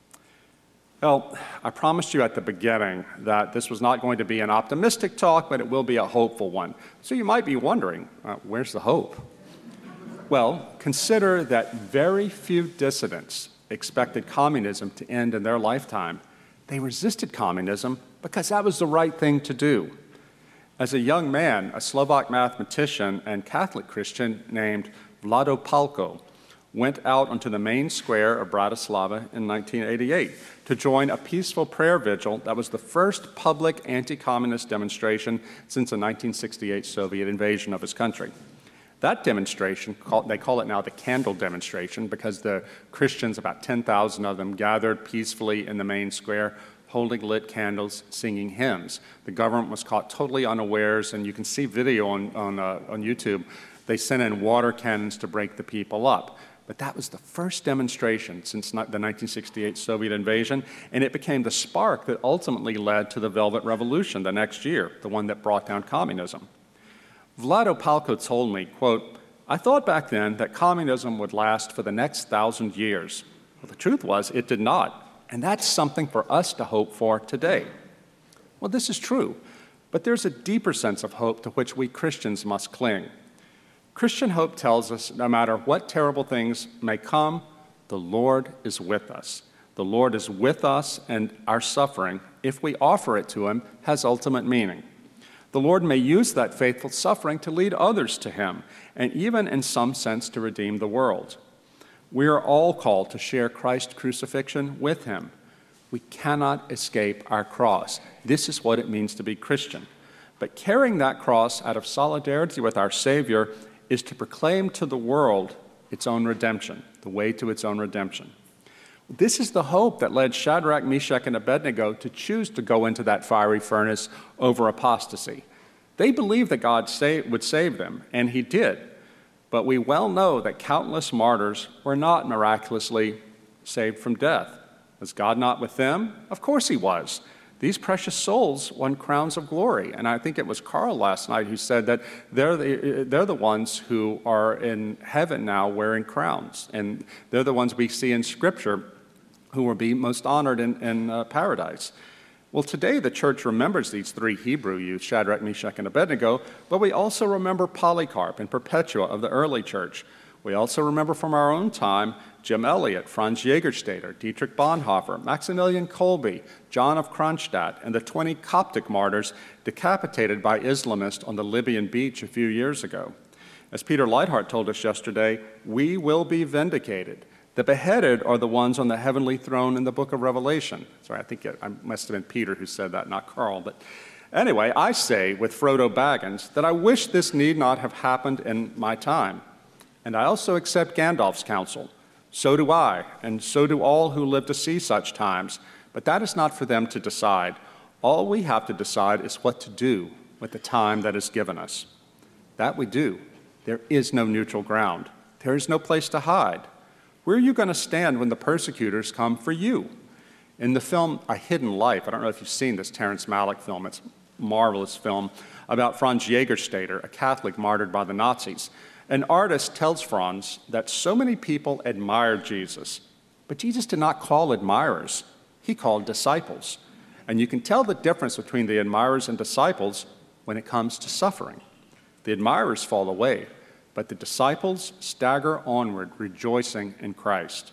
Well, I promised you at the beginning that this was not going to be an optimistic talk, but it will be a hopeful one. So you might be wondering, uh, where's the hope? Well, consider that very few dissidents expected communism to end in their lifetime. They resisted communism because that was the right thing to do. As a young man, a Slovak mathematician and Catholic Christian named Vlado Palko went out onto the main square of Bratislava in nineteen eighty-eight to join a peaceful prayer vigil that was the first public anti-communist demonstration since the nineteen sixty-eight Soviet invasion of his country. That demonstration, they call it now the candle demonstration because the Christians, about ten thousand of them, gathered peacefully in the main square, holding lit candles, singing hymns. The government was caught totally unawares, and you can see video on, on, uh, on YouTube. They sent in water cannons to break the people up. But that was the first demonstration since the nineteen sixty-eight Soviet invasion, and it became the spark that ultimately led to the Velvet Revolution the next year, the one that brought down communism. Vlado Palko told me, quote, "I thought back then that communism would last for the next thousand years. Well, the truth was it did not. And that's something for us to hope for today." Well, this is true, but there's a deeper sense of hope to which we Christians must cling. Christian hope tells us no matter what terrible things may come, the Lord is with us. The Lord is with us, and our suffering, if we offer it to Him, has ultimate meaning. The Lord may use that faithful suffering to lead others to Him, and even in some sense to redeem the world. We are all called to share Christ's crucifixion with Him. We cannot escape our cross. This is what it means to be Christian. But carrying that cross out of solidarity with our Savior is to proclaim to the world its own redemption, the way to its own redemption. This is the hope that led Shadrach, Meshach, and Abednego to choose to go into that fiery furnace over apostasy. They believed that God save, would save them, and He did. But we well know that countless martyrs were not miraculously saved from death. Was God not with them? Of course He was. These precious souls won crowns of glory. And I think it was Carl last night who said that they're the, they're the ones who are in heaven now wearing crowns. And they're the ones we see in Scripture who will be most honored in, in uh, paradise. Well, today the church remembers these three Hebrew youth, Shadrach, Meshach, and Abednego, but we also remember Polycarp and Perpetua of the early church. We also remember from our own time Jim Elliot, Franz Jägerstätter, Dietrich Bonhoeffer, Maximilian Kolbe, John of Kronstadt, and the twenty Coptic martyrs decapitated by Islamists on the Libyan beach a few years ago. As Peter Leithart told us yesterday, we will be vindicated. The beheaded are the ones on the heavenly throne in the book of Revelation. Sorry, I think it I must have been Peter who said that, not Carl. But anyway, I say with Frodo Baggins that I wish this need not have happened in my time. And I also accept Gandalf's counsel. So do I, and so do all who live to see such times. But that is not for them to decide. All we have to decide is what to do with the time that is given us. That we do. There is no neutral ground. There is no place to hide. Where are you going to stand when the persecutors come for you? In the film A Hidden Life, I don't know if you've seen this Terrence Malick film, it's a marvelous film about Franz Jägerstätter, a Catholic martyred by the Nazis. An artist tells Franz that so many people admired Jesus, but Jesus did not call admirers, He called disciples. And you can tell the difference between the admirers and disciples when it comes to suffering. The admirers fall away, but the disciples stagger onward, rejoicing in Christ.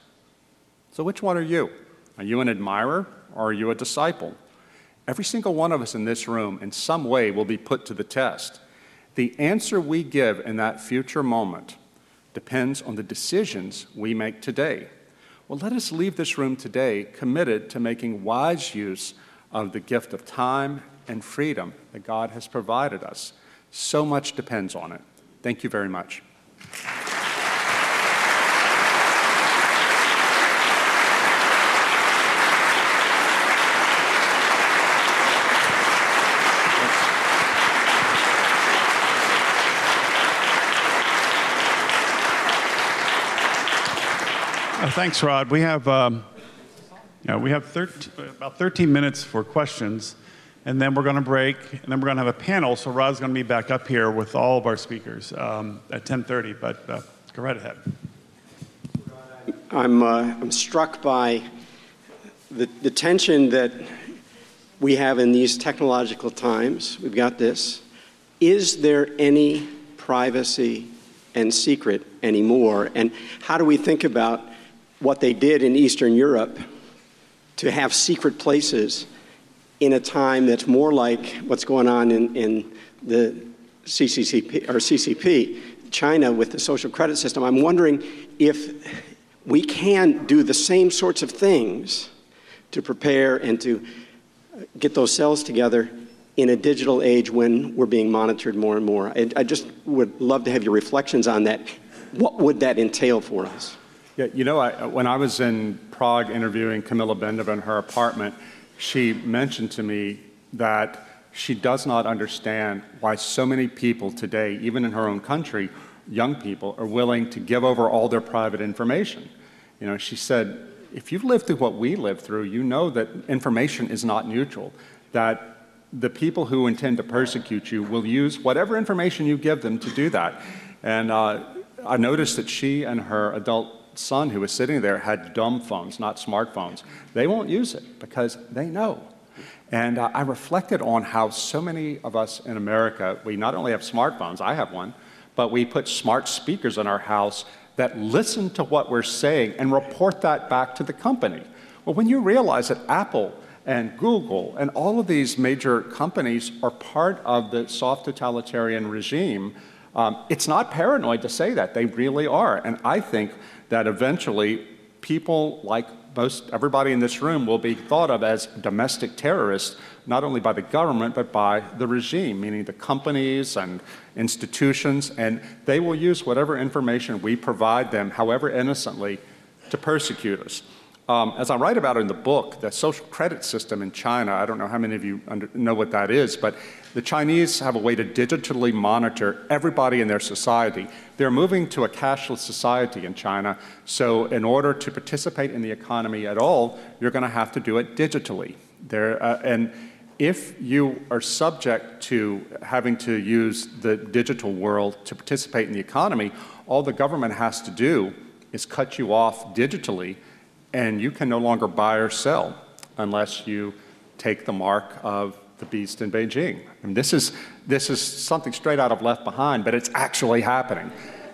So which one are you? Are you an admirer or are you a disciple? Every single one of us in this room in some way will be put to the test. The answer we give in that future moment depends on the decisions we make today. Well, let us leave this room today committed to making wise use of the gift of time and freedom that God has provided us. So much depends on it. Thank you very much. Uh, thanks, Rod. We have um, yeah, we have thirteen, about thirteen minutes for questions, and then we're going to break, and then we're going to have a panel. So Rod's going to be back up here with all of our speakers um, at ten thirty. But uh, go right ahead. I'm uh, I'm struck by the the tension that we have in these technological times. We've got this. Is there any privacy and secret anymore? And how do we think about what they did in Eastern Europe to have secret places in a time that's more like what's going on in, in the C C C P or C C P, China with the social credit system? I'm wondering if we can do the same sorts of things to prepare and to get those cells together in a digital age when we're being monitored more and more. I, I just would love to have your reflections on that. What would that entail for us? Yeah, you know, I, when I was in Prague interviewing Kamila Bendova in her apartment, she mentioned to me that she does not understand why so many people today, even in her own country, young people, are willing to give over all their private information. You know, she said, if you've lived through what we lived through, you know that information is not neutral, that the people who intend to persecute you will use whatever information you give them to do that. And uh, I noticed that she and her adult son who was sitting there had dumb phones, not smartphones. They won't use it because they know. And uh, I reflected on how so many of us in America, we not only have smartphones, I have one, but we put smart speakers in our house that listen to what we're saying and report that back to the company. Well, when you realize that Apple and Google and all of these major companies are part of the soft totalitarian regime, um, it's not paranoid to say that. They really are. And I think that eventually people like most everybody in this room will be thought of as domestic terrorists, not only by the government, but by the regime, meaning the companies and institutions, and they will use whatever information we provide them, however innocently, to persecute us. Um, as I write about in the book, the social credit system in China, I don't know how many of you under, know what that is, but the Chinese have a way to digitally monitor everybody in their society. They're moving to a cashless society in China, so in order to participate in the economy at all, you're going to have to do it digitally. There, uh, and if you are subject to having to use the digital world to participate in the economy, all the government has to do is cut you off digitally, and you can no longer buy or sell unless you take the mark of the beast in Beijing. And this is, this is something straight out of Left Behind, but it's actually happening.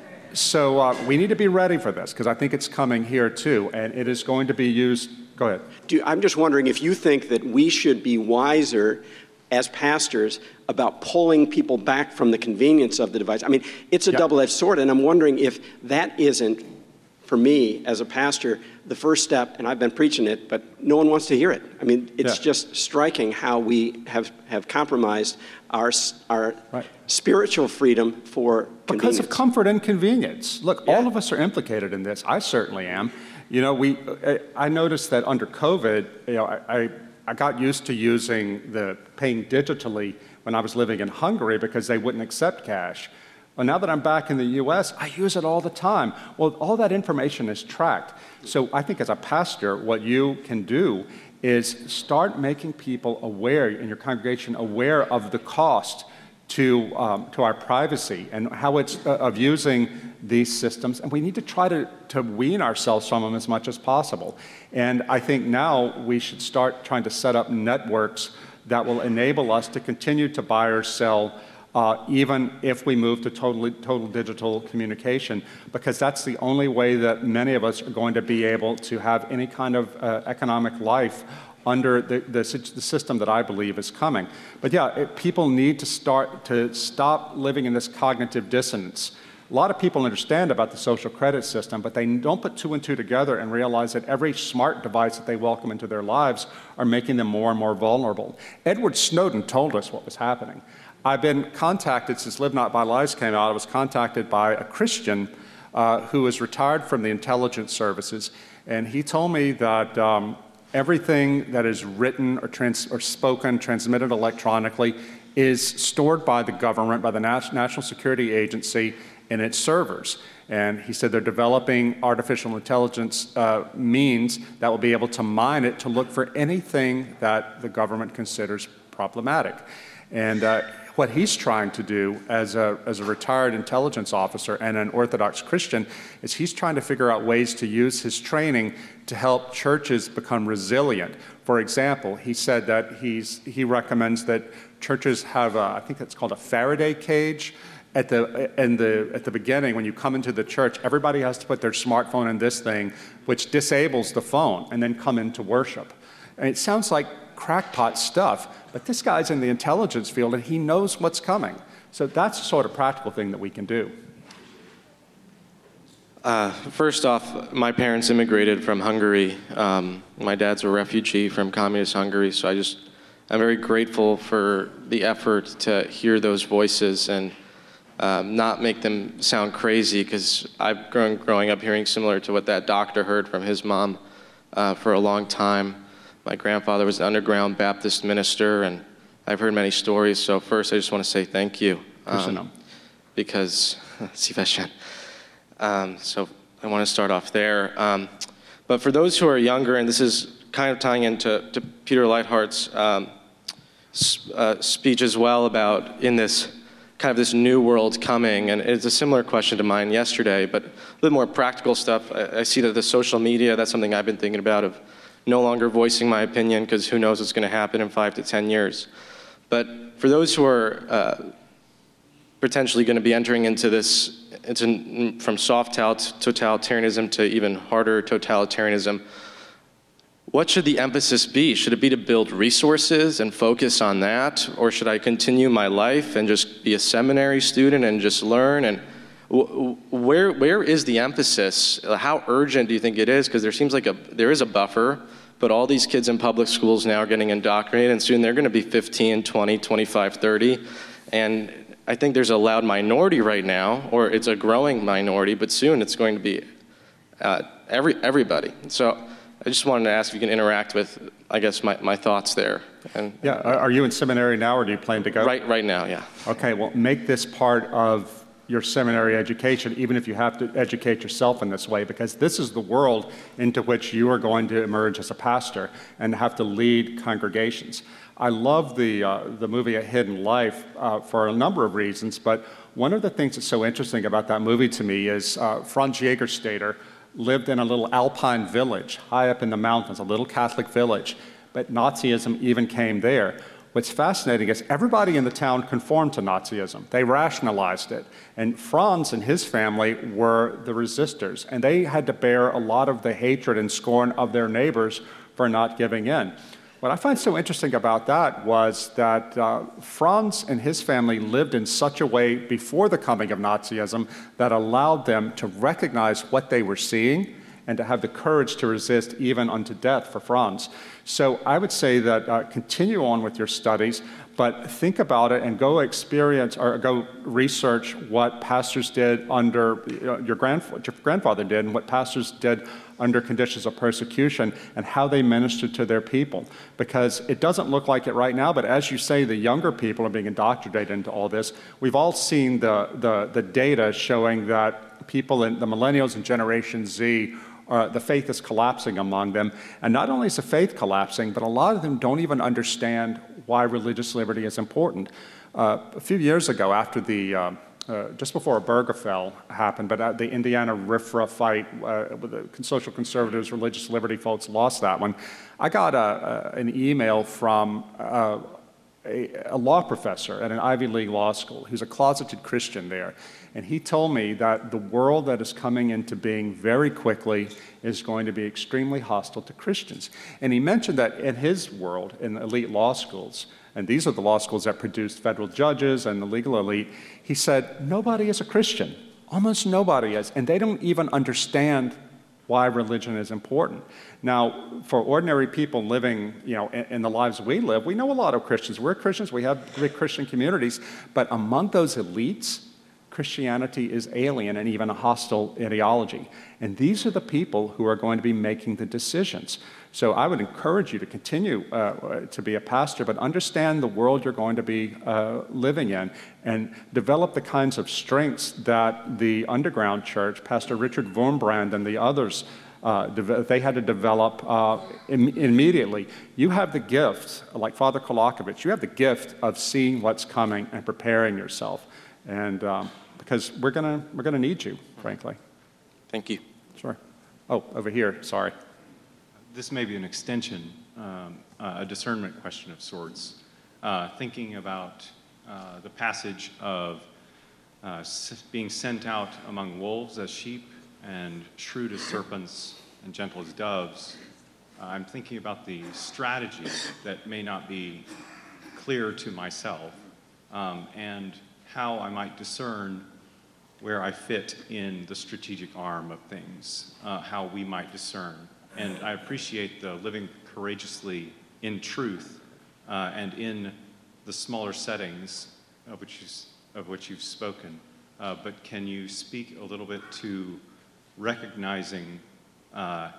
So uh, we need to be ready for this, because I think it's coming here too, and it is going to be used. Go ahead. Do, I'm just wondering if you think that we should be wiser as pastors about pulling people back from the convenience of the device. I mean, it's a yep. double-edged sword, and I'm wondering if that isn't, for me as a pastor, the first step, and I've been preaching it, but no one wants to hear it. I mean, it's yeah. just striking how we have, have compromised our, our right. spiritual freedom for because convenience. of comfort and convenience. Look, yeah. all of us are implicated in this. I certainly am. You know, we, I noticed that under COVID, you know, I, I, I got used to using the paying digitally when I was living in Hungary because they wouldn't accept cash. Well, now that I'm back in the U S, I use it all the time. Well, all that information is tracked. So I think as a pastor, what you can do is start making people aware, in your congregation, aware of the cost to, um, to our privacy and how it's uh, of using these systems. And we need to try to, to wean ourselves from them as much as possible. And I think now we should start trying to set up networks that will enable us to continue to buy or sell Uh, even if we move to totally, total digital communication, because that's the only way that many of us are going to be able to have any kind of uh, economic life under the, the, the system that I believe is coming. But yeah, it, people need to start to stop living in this cognitive dissonance. A lot of people understand about the social credit system, but they don't put two and two together and realize that every smart device that they welcome into their lives are making them more and more vulnerable. Edward Snowden told us what was happening. I've been contacted since Live Not by Lies came out. I was contacted by a Christian uh, who is retired from the intelligence services, and he told me that um, everything that is written or, trans or spoken, transmitted electronically, is stored by the government, by the National Security Agency, in its servers. And he said they're developing artificial intelligence uh, means that will be able to mine it to look for anything that the government considers problematic. And uh, what he's trying to do as a, as a retired intelligence officer and an Orthodox Christian is he's trying to figure out ways to use his training to help churches become resilient. For example, he said that he's, he recommends that churches have, a, I think it's called a Faraday cage. At the, in the, at the beginning, when you come into the church, everybody has to put their smartphone in this thing, which disables the phone, and then come into worship. And it sounds like crackpot stuff, but this guy's in the intelligence field, and he knows what's coming. So that's the sort of practical thing that we can do. Uh, first off, my parents immigrated from Hungary. Um, my dad's a refugee from communist Hungary, so I just, I'm very grateful for the effort to hear those voices and Um, not make them sound crazy, because I've grown growing up hearing similar to what that doctor heard from his mom uh, for a long time. My grandfather was an underground Baptist minister, and I've heard many stories. So first, I just want to say thank you, um, because um, so I want to start off there. Um, but for those who are younger, and this is kind of tying into to Peter Leithart's um, sp uh, speech as well about in this kind of this new world coming, and it's a similar question to mine yesterday, but a little more practical stuff. I, I see that the social media, that's something I've been thinking about, of no longer voicing my opinion, because who knows what's going to happen in five to ten years. But for those who are uh, potentially going to be entering into this, into, from soft totalitarianism to even harder totalitarianism, what should the emphasis be? Should it be to build resources and focus on that? Or should I continue my life and just be a seminary student and just learn? And where, where is the emphasis? How urgent do you think it is? Because there seems like a, there is a buffer, but all these kids in public schools now are getting indoctrinated, and soon they're going to be fifteen, twenty, twenty-five, thirty. And I think there's a loud minority right now, or it's a growing minority, but soon it's going to be uh, every, everybody. So I just wanted to ask if you can interact with, I guess, my, my thoughts there. And yeah, are you in seminary now, or do you plan to go? Right, right now, yeah. Okay, well, make this part of your seminary education, even if you have to educate yourself in this way, because this is the world into which you are going to emerge as a pastor and have to lead congregations. I love the, uh, the movie A Hidden Life uh, for a number of reasons, but one of the things that's so interesting about that movie to me is uh, Franz Jägerstätter lived in a little alpine village high up in the mountains, a little Catholic village, but Nazism even came there. What's fascinating is everybody in the town conformed to Nazism. They rationalized it. And Franz and his family were the resistors, and they had to bear a lot of the hatred and scorn of their neighbors for not giving in. What I find so interesting about that was that uh, Franz and his family lived in such a way before the coming of Nazism that allowed them to recognize what they were seeing and to have the courage to resist even unto death for Franz. So I would say that uh, continue on with your studies, but think about it and go experience or go research what pastors did under, you know, your, grandf your grandfather did and what pastors did under conditions of persecution and how they ministered to their people. Because it doesn't look like it right now, but as you say, the younger people are being indoctrinated into all this. We've all seen the, the, the data showing that people in the millennials and Generation Z, Uh, the faith is collapsing among them. And not only is the faith collapsing, but a lot of them don't even understand why religious liberty is important. Uh, a few years ago, after the, uh, uh, just before Obergefell happened, but at the Indiana RFRA fight, uh, with the social conservatives, religious liberty folks lost that one, I got a, a, an email from uh, a, a law professor at an Ivy League law school who's a closeted Christian there. And he told me that the world that is coming into being very quickly is going to be extremely hostile to Christians. And he mentioned that in his world, in elite law schools, and these are the law schools that produce federal judges and the legal elite, he said, nobody is a Christian. Almost nobody is. And they don't even understand why religion is important. Now, for ordinary people living, you know, in, in the lives we live, we know a lot of Christians. We're Christians, we have big Christian communities, but among those elites, Christianity is alien and even a hostile ideology. And these are the people who are going to be making the decisions. So I would encourage you to continue uh, to be a pastor, but understand the world you're going to be uh, living in and develop the kinds of strengths that the underground church, Pastor Richard Wurmbrand and the others, uh, they had to develop uh, im- immediately. You have the gift, like Father Kolakovich, you have the gift of seeing what's coming and preparing yourself. And um, because we're gonna we're gonna need you, frankly. Thank you. Sure. Oh, over here. Sorry. This may be an extension, um, uh, a discernment question of sorts. Uh, thinking about uh, the passage of uh, s- being sent out among wolves as sheep and shrewd as serpents and gentle as doves. Uh, I'm thinking about the strategy that may not be clear to myself, um, and how I might discern where I fit in the strategic arm of things, uh, how we might discern. And I appreciate the living courageously in truth uh, and in the smaller settings of which, you, of which you've spoken. Uh, but can you speak a little bit to recognizing uh,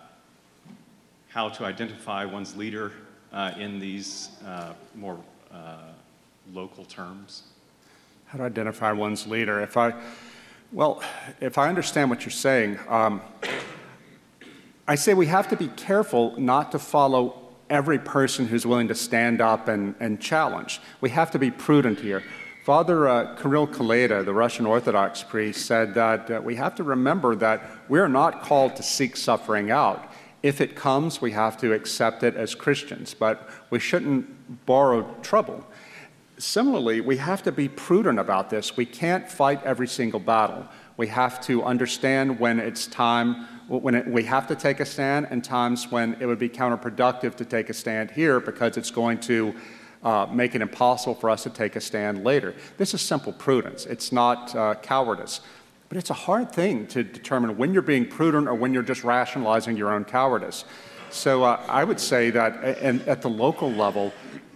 how to identify one's leader uh, in these uh, more uh, local terms? How to identify one's leader? If I, well, if I understand what you're saying, um, I say we have to be careful not to follow every person who's willing to stand up and, and challenge. We have to be prudent here. Father uh, Kirill Kaleda, the Russian Orthodox priest, said that uh, we have to remember that we're not called to seek suffering out. If it comes, we have to accept it as Christians, but we shouldn't borrow trouble. Similarly, we have to be prudent about this. We can't fight every single battle. We have to understand when it's time, when it, we have to take a stand, and times when it would be counterproductive to take a stand here because it's going to uh, make it impossible for us to take a stand later. This is simple prudence. It's not uh, cowardice. But it's a hard thing to determine when you're being prudent or when you're just rationalizing your own cowardice. So uh, I would say that and at the local level,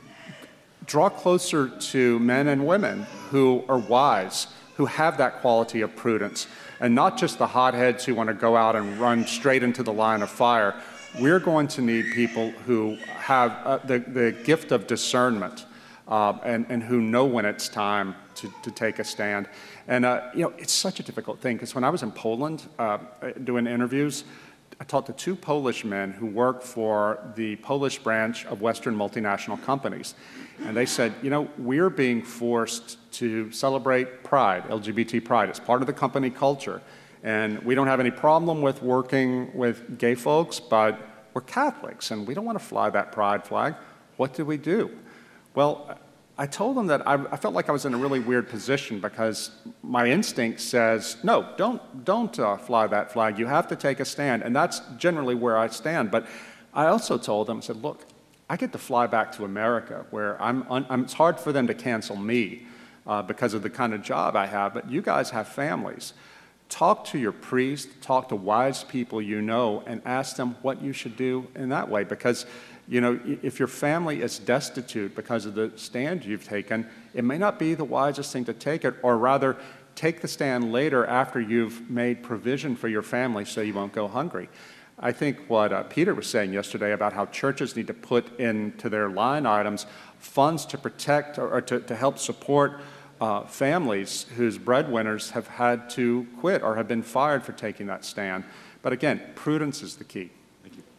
draw closer to men and women who are wise, who have that quality of prudence, and not just the hotheads who want to go out and run straight into the line of fire. We're going to need people who have uh, the, the gift of discernment uh, and, and who know when it's time to, to take a stand. And, uh, you know, it's such a difficult thing, because when I was in Poland uh, doing interviews, I talked to two Polish men who work for the Polish branch of Western multinational companies. And they said, you know, we're being forced to celebrate pride, L G B T pride. It's part of the company culture. And we don't have any problem with working with gay folks, but we're Catholics, and we don't want to fly that pride flag. What do we do? Well, I told them that I, I felt like I was in a really weird position, because my instinct says, no, don't, don't uh, fly that flag. You have to take a stand. And that's generally where I stand. But I also told them, I said, look, I get to fly back to America, where I'm, un- I'm, it's hard for them to cancel me uh, because of the kind of job I have, but you guys have families. Talk to your priest, talk to wise people you know, and ask them what you should do in that way. Because, you know, if your family is destitute because of the stand you've taken, it may not be the wisest thing to take it, or rather, take the stand later after you've made provision for your family so you won't go hungry. I think what uh, Peter was saying yesterday about how churches need to put into their line items funds to protect or, or to, to help support uh, families whose breadwinners have had to quit or have been fired for taking that stand. But again, prudence is the key. Thank you.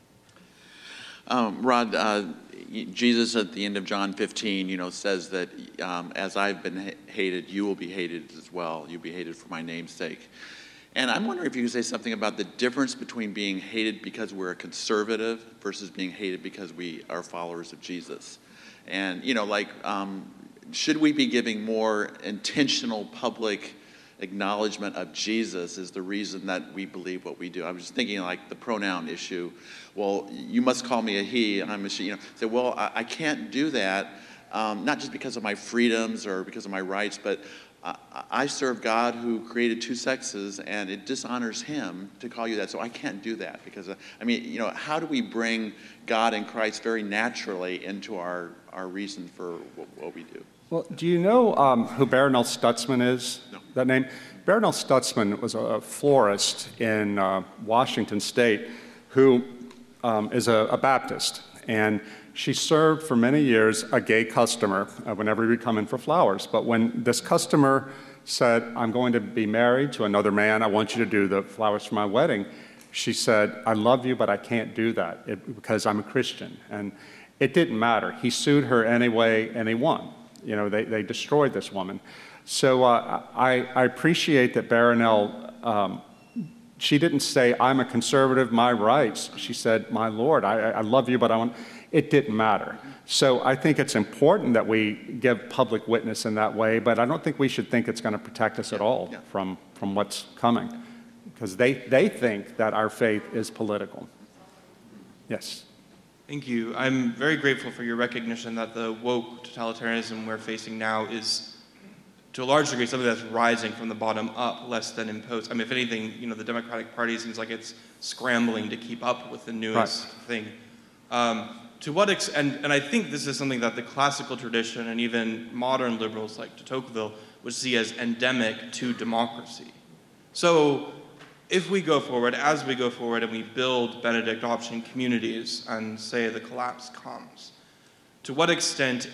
Um, Rod, uh, Jesus at the end of John fifteen, you know, says that um, as I've been ha- hated, you will be hated as well. You'll be hated for my name's sake. And I'm wondering if you could say something about the difference between being hated because we're a conservative versus being hated because we are followers of Jesus. And, you know, like, um, should we be giving more intentional public acknowledgement of Jesus is the reason that we believe what we do? I was just thinking like the pronoun issue. Well, you must call me a he, and I'm a she. You know, say, well, I, I can't do that, um, not just because of my freedoms or because of my rights, but I, I serve God who created two sexes, and it dishonors him to call you that. So I can't do that because, uh, I mean, you know, how do we bring God and Christ very naturally into our, our reason for what, what we do? Well, do you know um, who Barronelle Stutzman is? No. That name? Barronelle Stutzman was a florist in uh, Washington State who um, is a, a Baptist. And she served for many years a gay customer uh, whenever he would come in for flowers. But when this customer said, I'm going to be married to another man, I want you to do the flowers for my wedding, she said, I love you, but I can't do that it, because I'm a Christian. And it didn't matter. He sued her anyway, and he won. You know, they, they destroyed this woman. So uh, I, I appreciate that Barronelle, um, she didn't say, I'm a conservative, my rights. She said, my Lord, I, I love you, but I want, it didn't matter. So I think it's important that we give public witness in that way, but I don't think we should think it's going to protect us at all Yeah. from, from what's coming, because they, they think that our faith is political. Yes. Thank you. I'm very grateful for your recognition that the woke totalitarianism we're facing now is, to a large degree, something that's rising from the bottom up, less than imposed. I mean, if anything, you know, the Democratic Party seems like it's scrambling to keep up with the newest Right. thing. Um, to what extent, and, and I think this is something that the classical tradition and even modern liberals like de Tocqueville would see as endemic to democracy. So, if we go forward, as we go forward and we build Benedict option communities and say the collapse comes, to what extent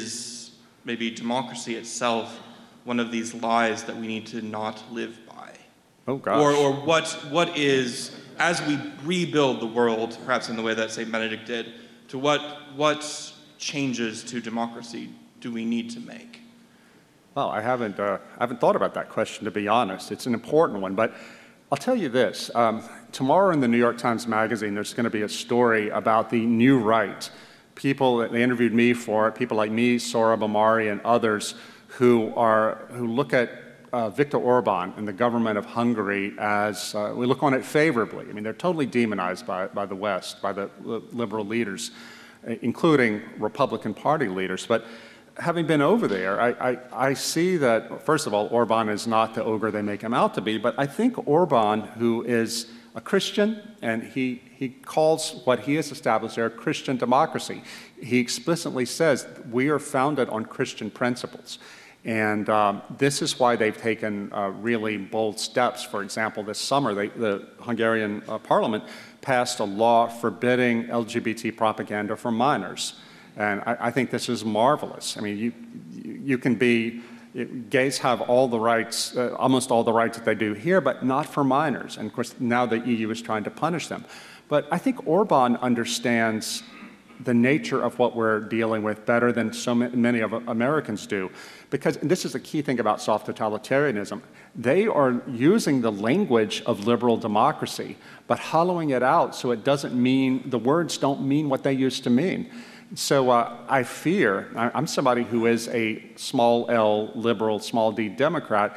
is maybe democracy itself one of these lies that we need to not live by? Oh, gosh. Or, or what, what is, as we rebuild the world, perhaps in the way that Saint Benedict did, to what, what changes to democracy do we need to make? Well, I haven't, uh, I haven't thought about that question, to be honest. It's an important one, but I'll tell you this. Um, tomorrow in the New York Times Magazine, there's going to be a story about the new right. People, they interviewed me for it, people like me, Sohrab Ahmari, and others who, are, who look at uh, Viktor Orban and the government of Hungary as, uh, we look on it favorably. I mean, they're totally demonized by, by the West, by the liberal leaders, including Republican Party leaders. But having been over there, I, I, I see that, first of all, Orban is not the ogre they make him out to be, but I think Orban, who is a Christian, and he, he calls what he has established there a Christian democracy. He explicitly says, we are founded on Christian principles. And um, this is why they've taken uh, really bold steps. For example, this summer, they, the Hungarian uh, parliament passed a law forbidding L G B T propaganda for minors. And I, I think this is marvelous. I mean, you, you can be, gays have all the rights, uh, almost all the rights that they do here, but not for minors. And of course, now the E U is trying to punish them. But I think Orban understands the nature of what we're dealing with better than so many of Americans do. Because, and this is the key thing about soft totalitarianism, they are using the language of liberal democracy, but hollowing it out so it doesn't mean, the words don't mean what they used to mean. So uh, I fear, I'm somebody who is a small L liberal, small d Democrat,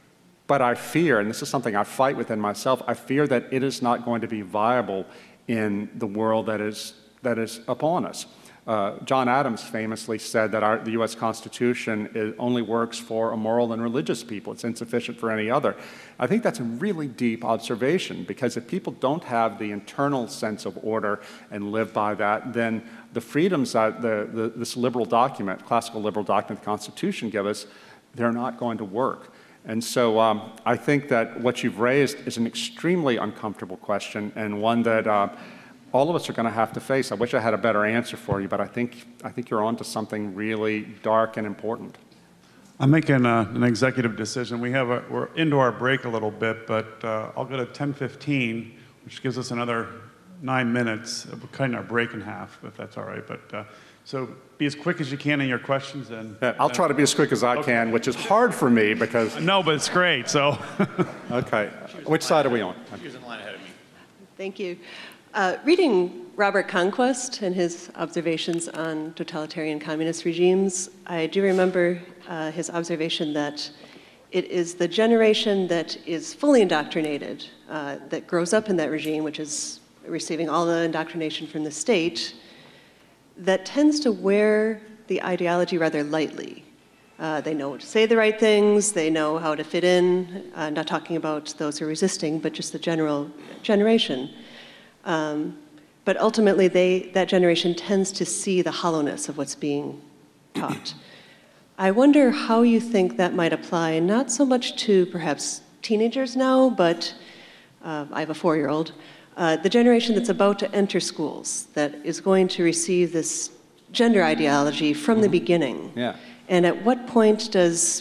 but I fear, and this is something I fight within myself, I fear that it is not going to be viable in the world that is, that is upon us. Uh, John Adams famously said that our, the U S Constitution is, only works for immoral and religious people. It's insufficient for any other. I think that's a really deep observation, because if people don't have the internal sense of order and live by that, then the freedoms that the, the, this liberal document, classical liberal document, the Constitution, give us, they're not going to work. And so um, I think that what you've raised is an extremely uncomfortable question, and one that uh, all of us are going to have to face. I wish I had a better answer for you, but I think, I think you're on to something really dark and important. I'm making a, an executive decision. We have a, we're into our break a little bit, but uh, I'll go to ten fifteen, which gives us another nine minutes. We're cutting our break in half, if that's all right. But uh, so be as quick as you can in your questions. And Yeah, I'll try to be as quick as I Okay. can, which is hard for me because. No, but it's great. So Okay. Which side are we on? Thank you. Uh, reading Robert Conquest and his observations on totalitarian communist regimes, I do remember uh, his observation that it is the generation that is fully indoctrinated, uh, that grows up in that regime, which is receiving all the indoctrination from the state, that tends to wear the ideology rather lightly. Uh, they know to say the right things, they know how to fit in, uh, not talking about those who are resisting, but just the general generation. Um, but ultimately, they, that generation tends to see the hollowness of what's being taught. I wonder how you think that might apply, not so much to perhaps teenagers now, but uh, I have a four-year-old, uh, the generation that's about to enter schools, that is going to receive this gender ideology from the beginning. Yeah. And at what point does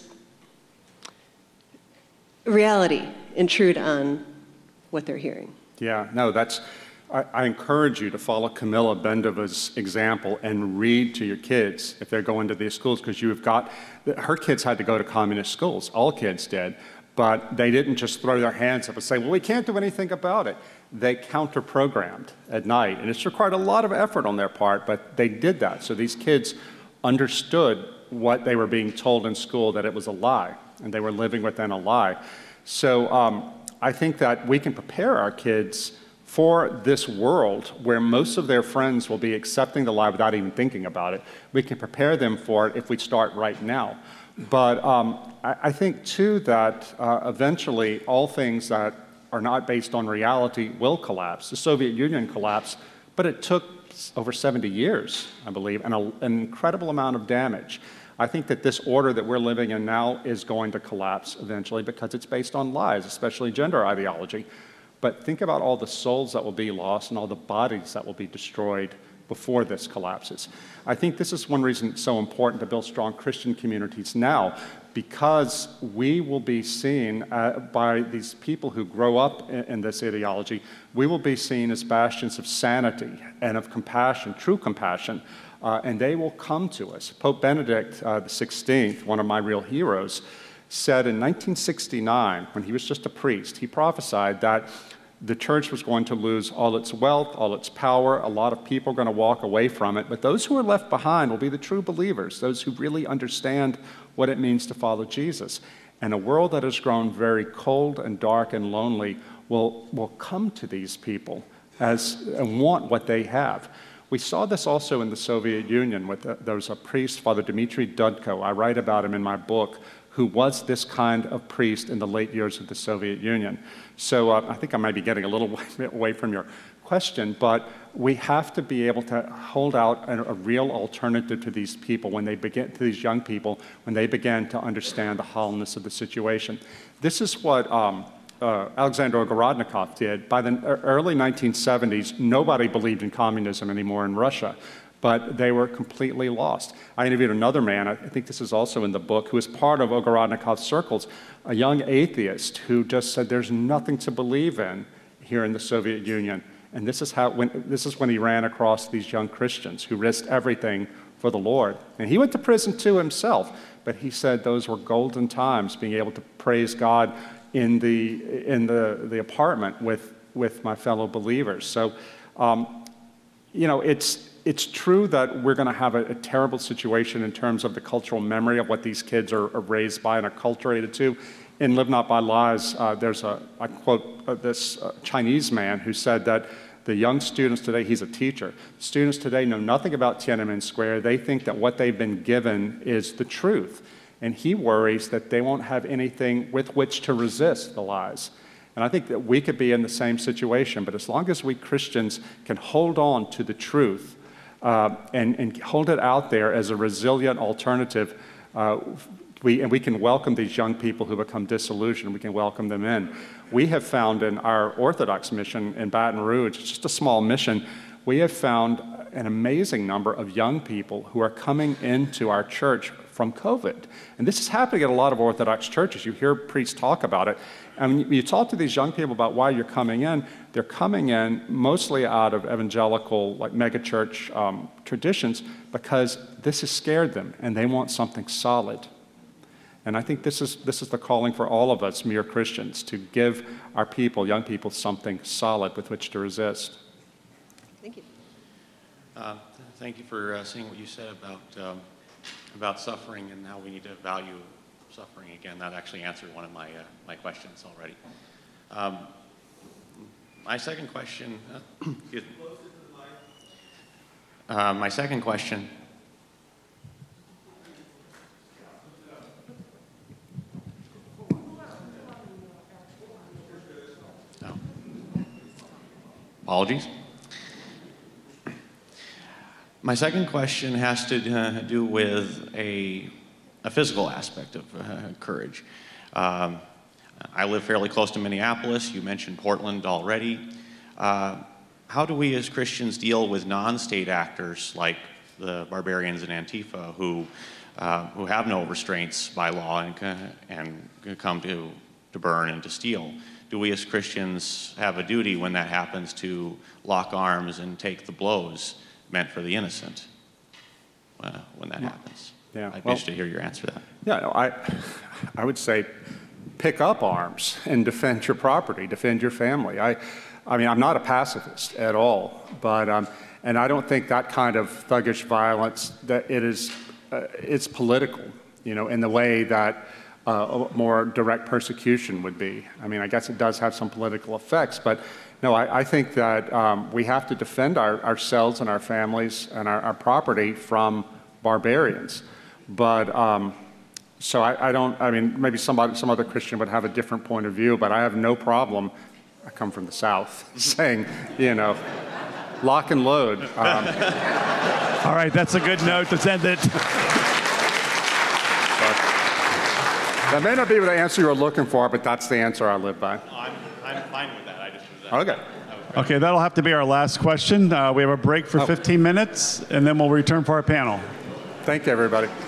reality intrude on what they're hearing? Yeah, no, that's, I, I encourage you to follow Camilla Bendova's example and read to your kids if they're going to these schools, because you've got, her kids had to go to communist schools, all kids did, but they didn't just throw their hands up and say, well, we can't do anything about it. They counter-programmed at night, and it's required a lot of effort on their part, but they did that. So these kids understood what they were being told in school, that it was a lie, and they were living within a lie. So um, I think that we can prepare our kids for this world where most of their friends will be accepting the lie without even thinking about it. We can prepare them for it if we start right now. But um, I, I think, too, that uh, eventually all things that are not based on reality will collapse. The Soviet Union collapsed, but it took over seventy years, I believe, and a, an incredible amount of damage. I think that this order that we're living in now is going to collapse eventually because it's based on lies, especially gender ideology. But think about all the souls that will be lost and all the bodies that will be destroyed before this collapses. I think this is one reason it's so important to build strong Christian communities now, because we will be seen uh, by these people who grow up in, in this ideology, we will be seen as bastions of sanity and of compassion, true compassion, uh, and they will come to us. Pope Benedict uh, the sixteenth, one of my real heroes, said in nineteen sixty-nine, when he was just a priest, he prophesied that the church was going to lose all its wealth, all its power. A lot of people are going to walk away from it. But those who are left behind will be the true believers, those who really understand what it means to follow Jesus. And a world that has grown very cold and dark and lonely will, will come to these people as, and want what they have. We saw this also in the Soviet Union. With the, there was a priest, Father Dmitry Dudko. I write about him in my book, who was this kind of priest in the late years of the Soviet Union. So uh, I think I might be getting a little away from your question, but we have to be able to hold out a, a real alternative to these people when they begin, to these young people, when they begin to understand the hollowness of the situation. This is what um, uh, Alexander Ogorodnikov did. By the early nineteen seventies, nobody believed in communism anymore in Russia, but they were completely lost. I interviewed another man, I think this is also in the book, who was part of Ogorodnikov's circles, a young atheist who just said there's nothing to believe in here in the Soviet Union. And this is, how, when, this is when he ran across these young Christians who risked everything for the Lord. And he went to prison too himself, but he said those were golden times, being able to praise God in the, in the, the apartment with, with my fellow believers. So, um, you know, it's, It's true that we're going to have a, a terrible situation in terms of the cultural memory of what these kids are, are raised by and acculturated to. In Live Not by Lies, uh, there's a, I quote uh, this uh, Chinese man who said that the young students today, he's a teacher, students today know nothing about Tiananmen Square. They think that what they've been given is the truth. And he worries that they won't have anything with which to resist the lies. And I think that we could be in the same situation, but as long as we Christians can hold on to the truth, Uh, and, and hold it out there as a resilient alternative, uh, we, and we can welcome these young people who become disillusioned. We can welcome them in. We have found in our Orthodox mission in Baton Rouge, it's just a small mission, we have found an amazing number of young people who are coming into our church from COVID. And this is happening at a lot of Orthodox churches. You hear priests talk about it. And when you talk to these young people about why you're coming in, they're coming in mostly out of evangelical, like megachurch um, traditions, because this has scared them, and they want something solid. And I think this is, this is the calling for all of us, mere Christians, to give our people, young people, something solid with which to resist. Uh, thank you for uh, saying what you said about um, about suffering and how we need to value suffering. Again, that actually answered one of my uh, my questions already. Um, my second question. Uh, excuse me. Uh, my second question. Oh. Apologies. My second question has to uh, do with a, a physical aspect of uh, courage. Um, I live fairly close to Minneapolis. You mentioned Portland already. Uh, how do we as Christians deal with non-state actors like the barbarians in Antifa who, uh, who have no restraints by law and, and come to, to burn and to steal? Do we as Christians have a duty when that happens to lock arms and take the blows meant for the innocent uh, when that happens? Yeah, I'd well, wish to hear your answer to that. Yeah, no, I, I would say pick up arms and defend your property, defend your family. I, I mean, I'm not a pacifist at all, but, um, and I don't think that kind of thuggish violence, that it is, uh, it's political, you know, in the way that uh, more direct persecution would be. I mean, I guess it does have some political effects, but no, I, I think that um, we have to defend our, ourselves and our families and our, our property from barbarians. But, um, so I, I don't, I mean, maybe somebody, some other Christian would have a different point of view, but I have no problem, I come from the South, saying, you know, lock and load. Um, All right, that's a good note to end it. That may not be the answer you were looking for, but that's the answer I live by. No, I'm, I'm fine with that. I just was Okay. Okay, that'll have to be our last question. Uh, we have a break for fifteen minutes, and then we'll return for our panel. Thank you, everybody.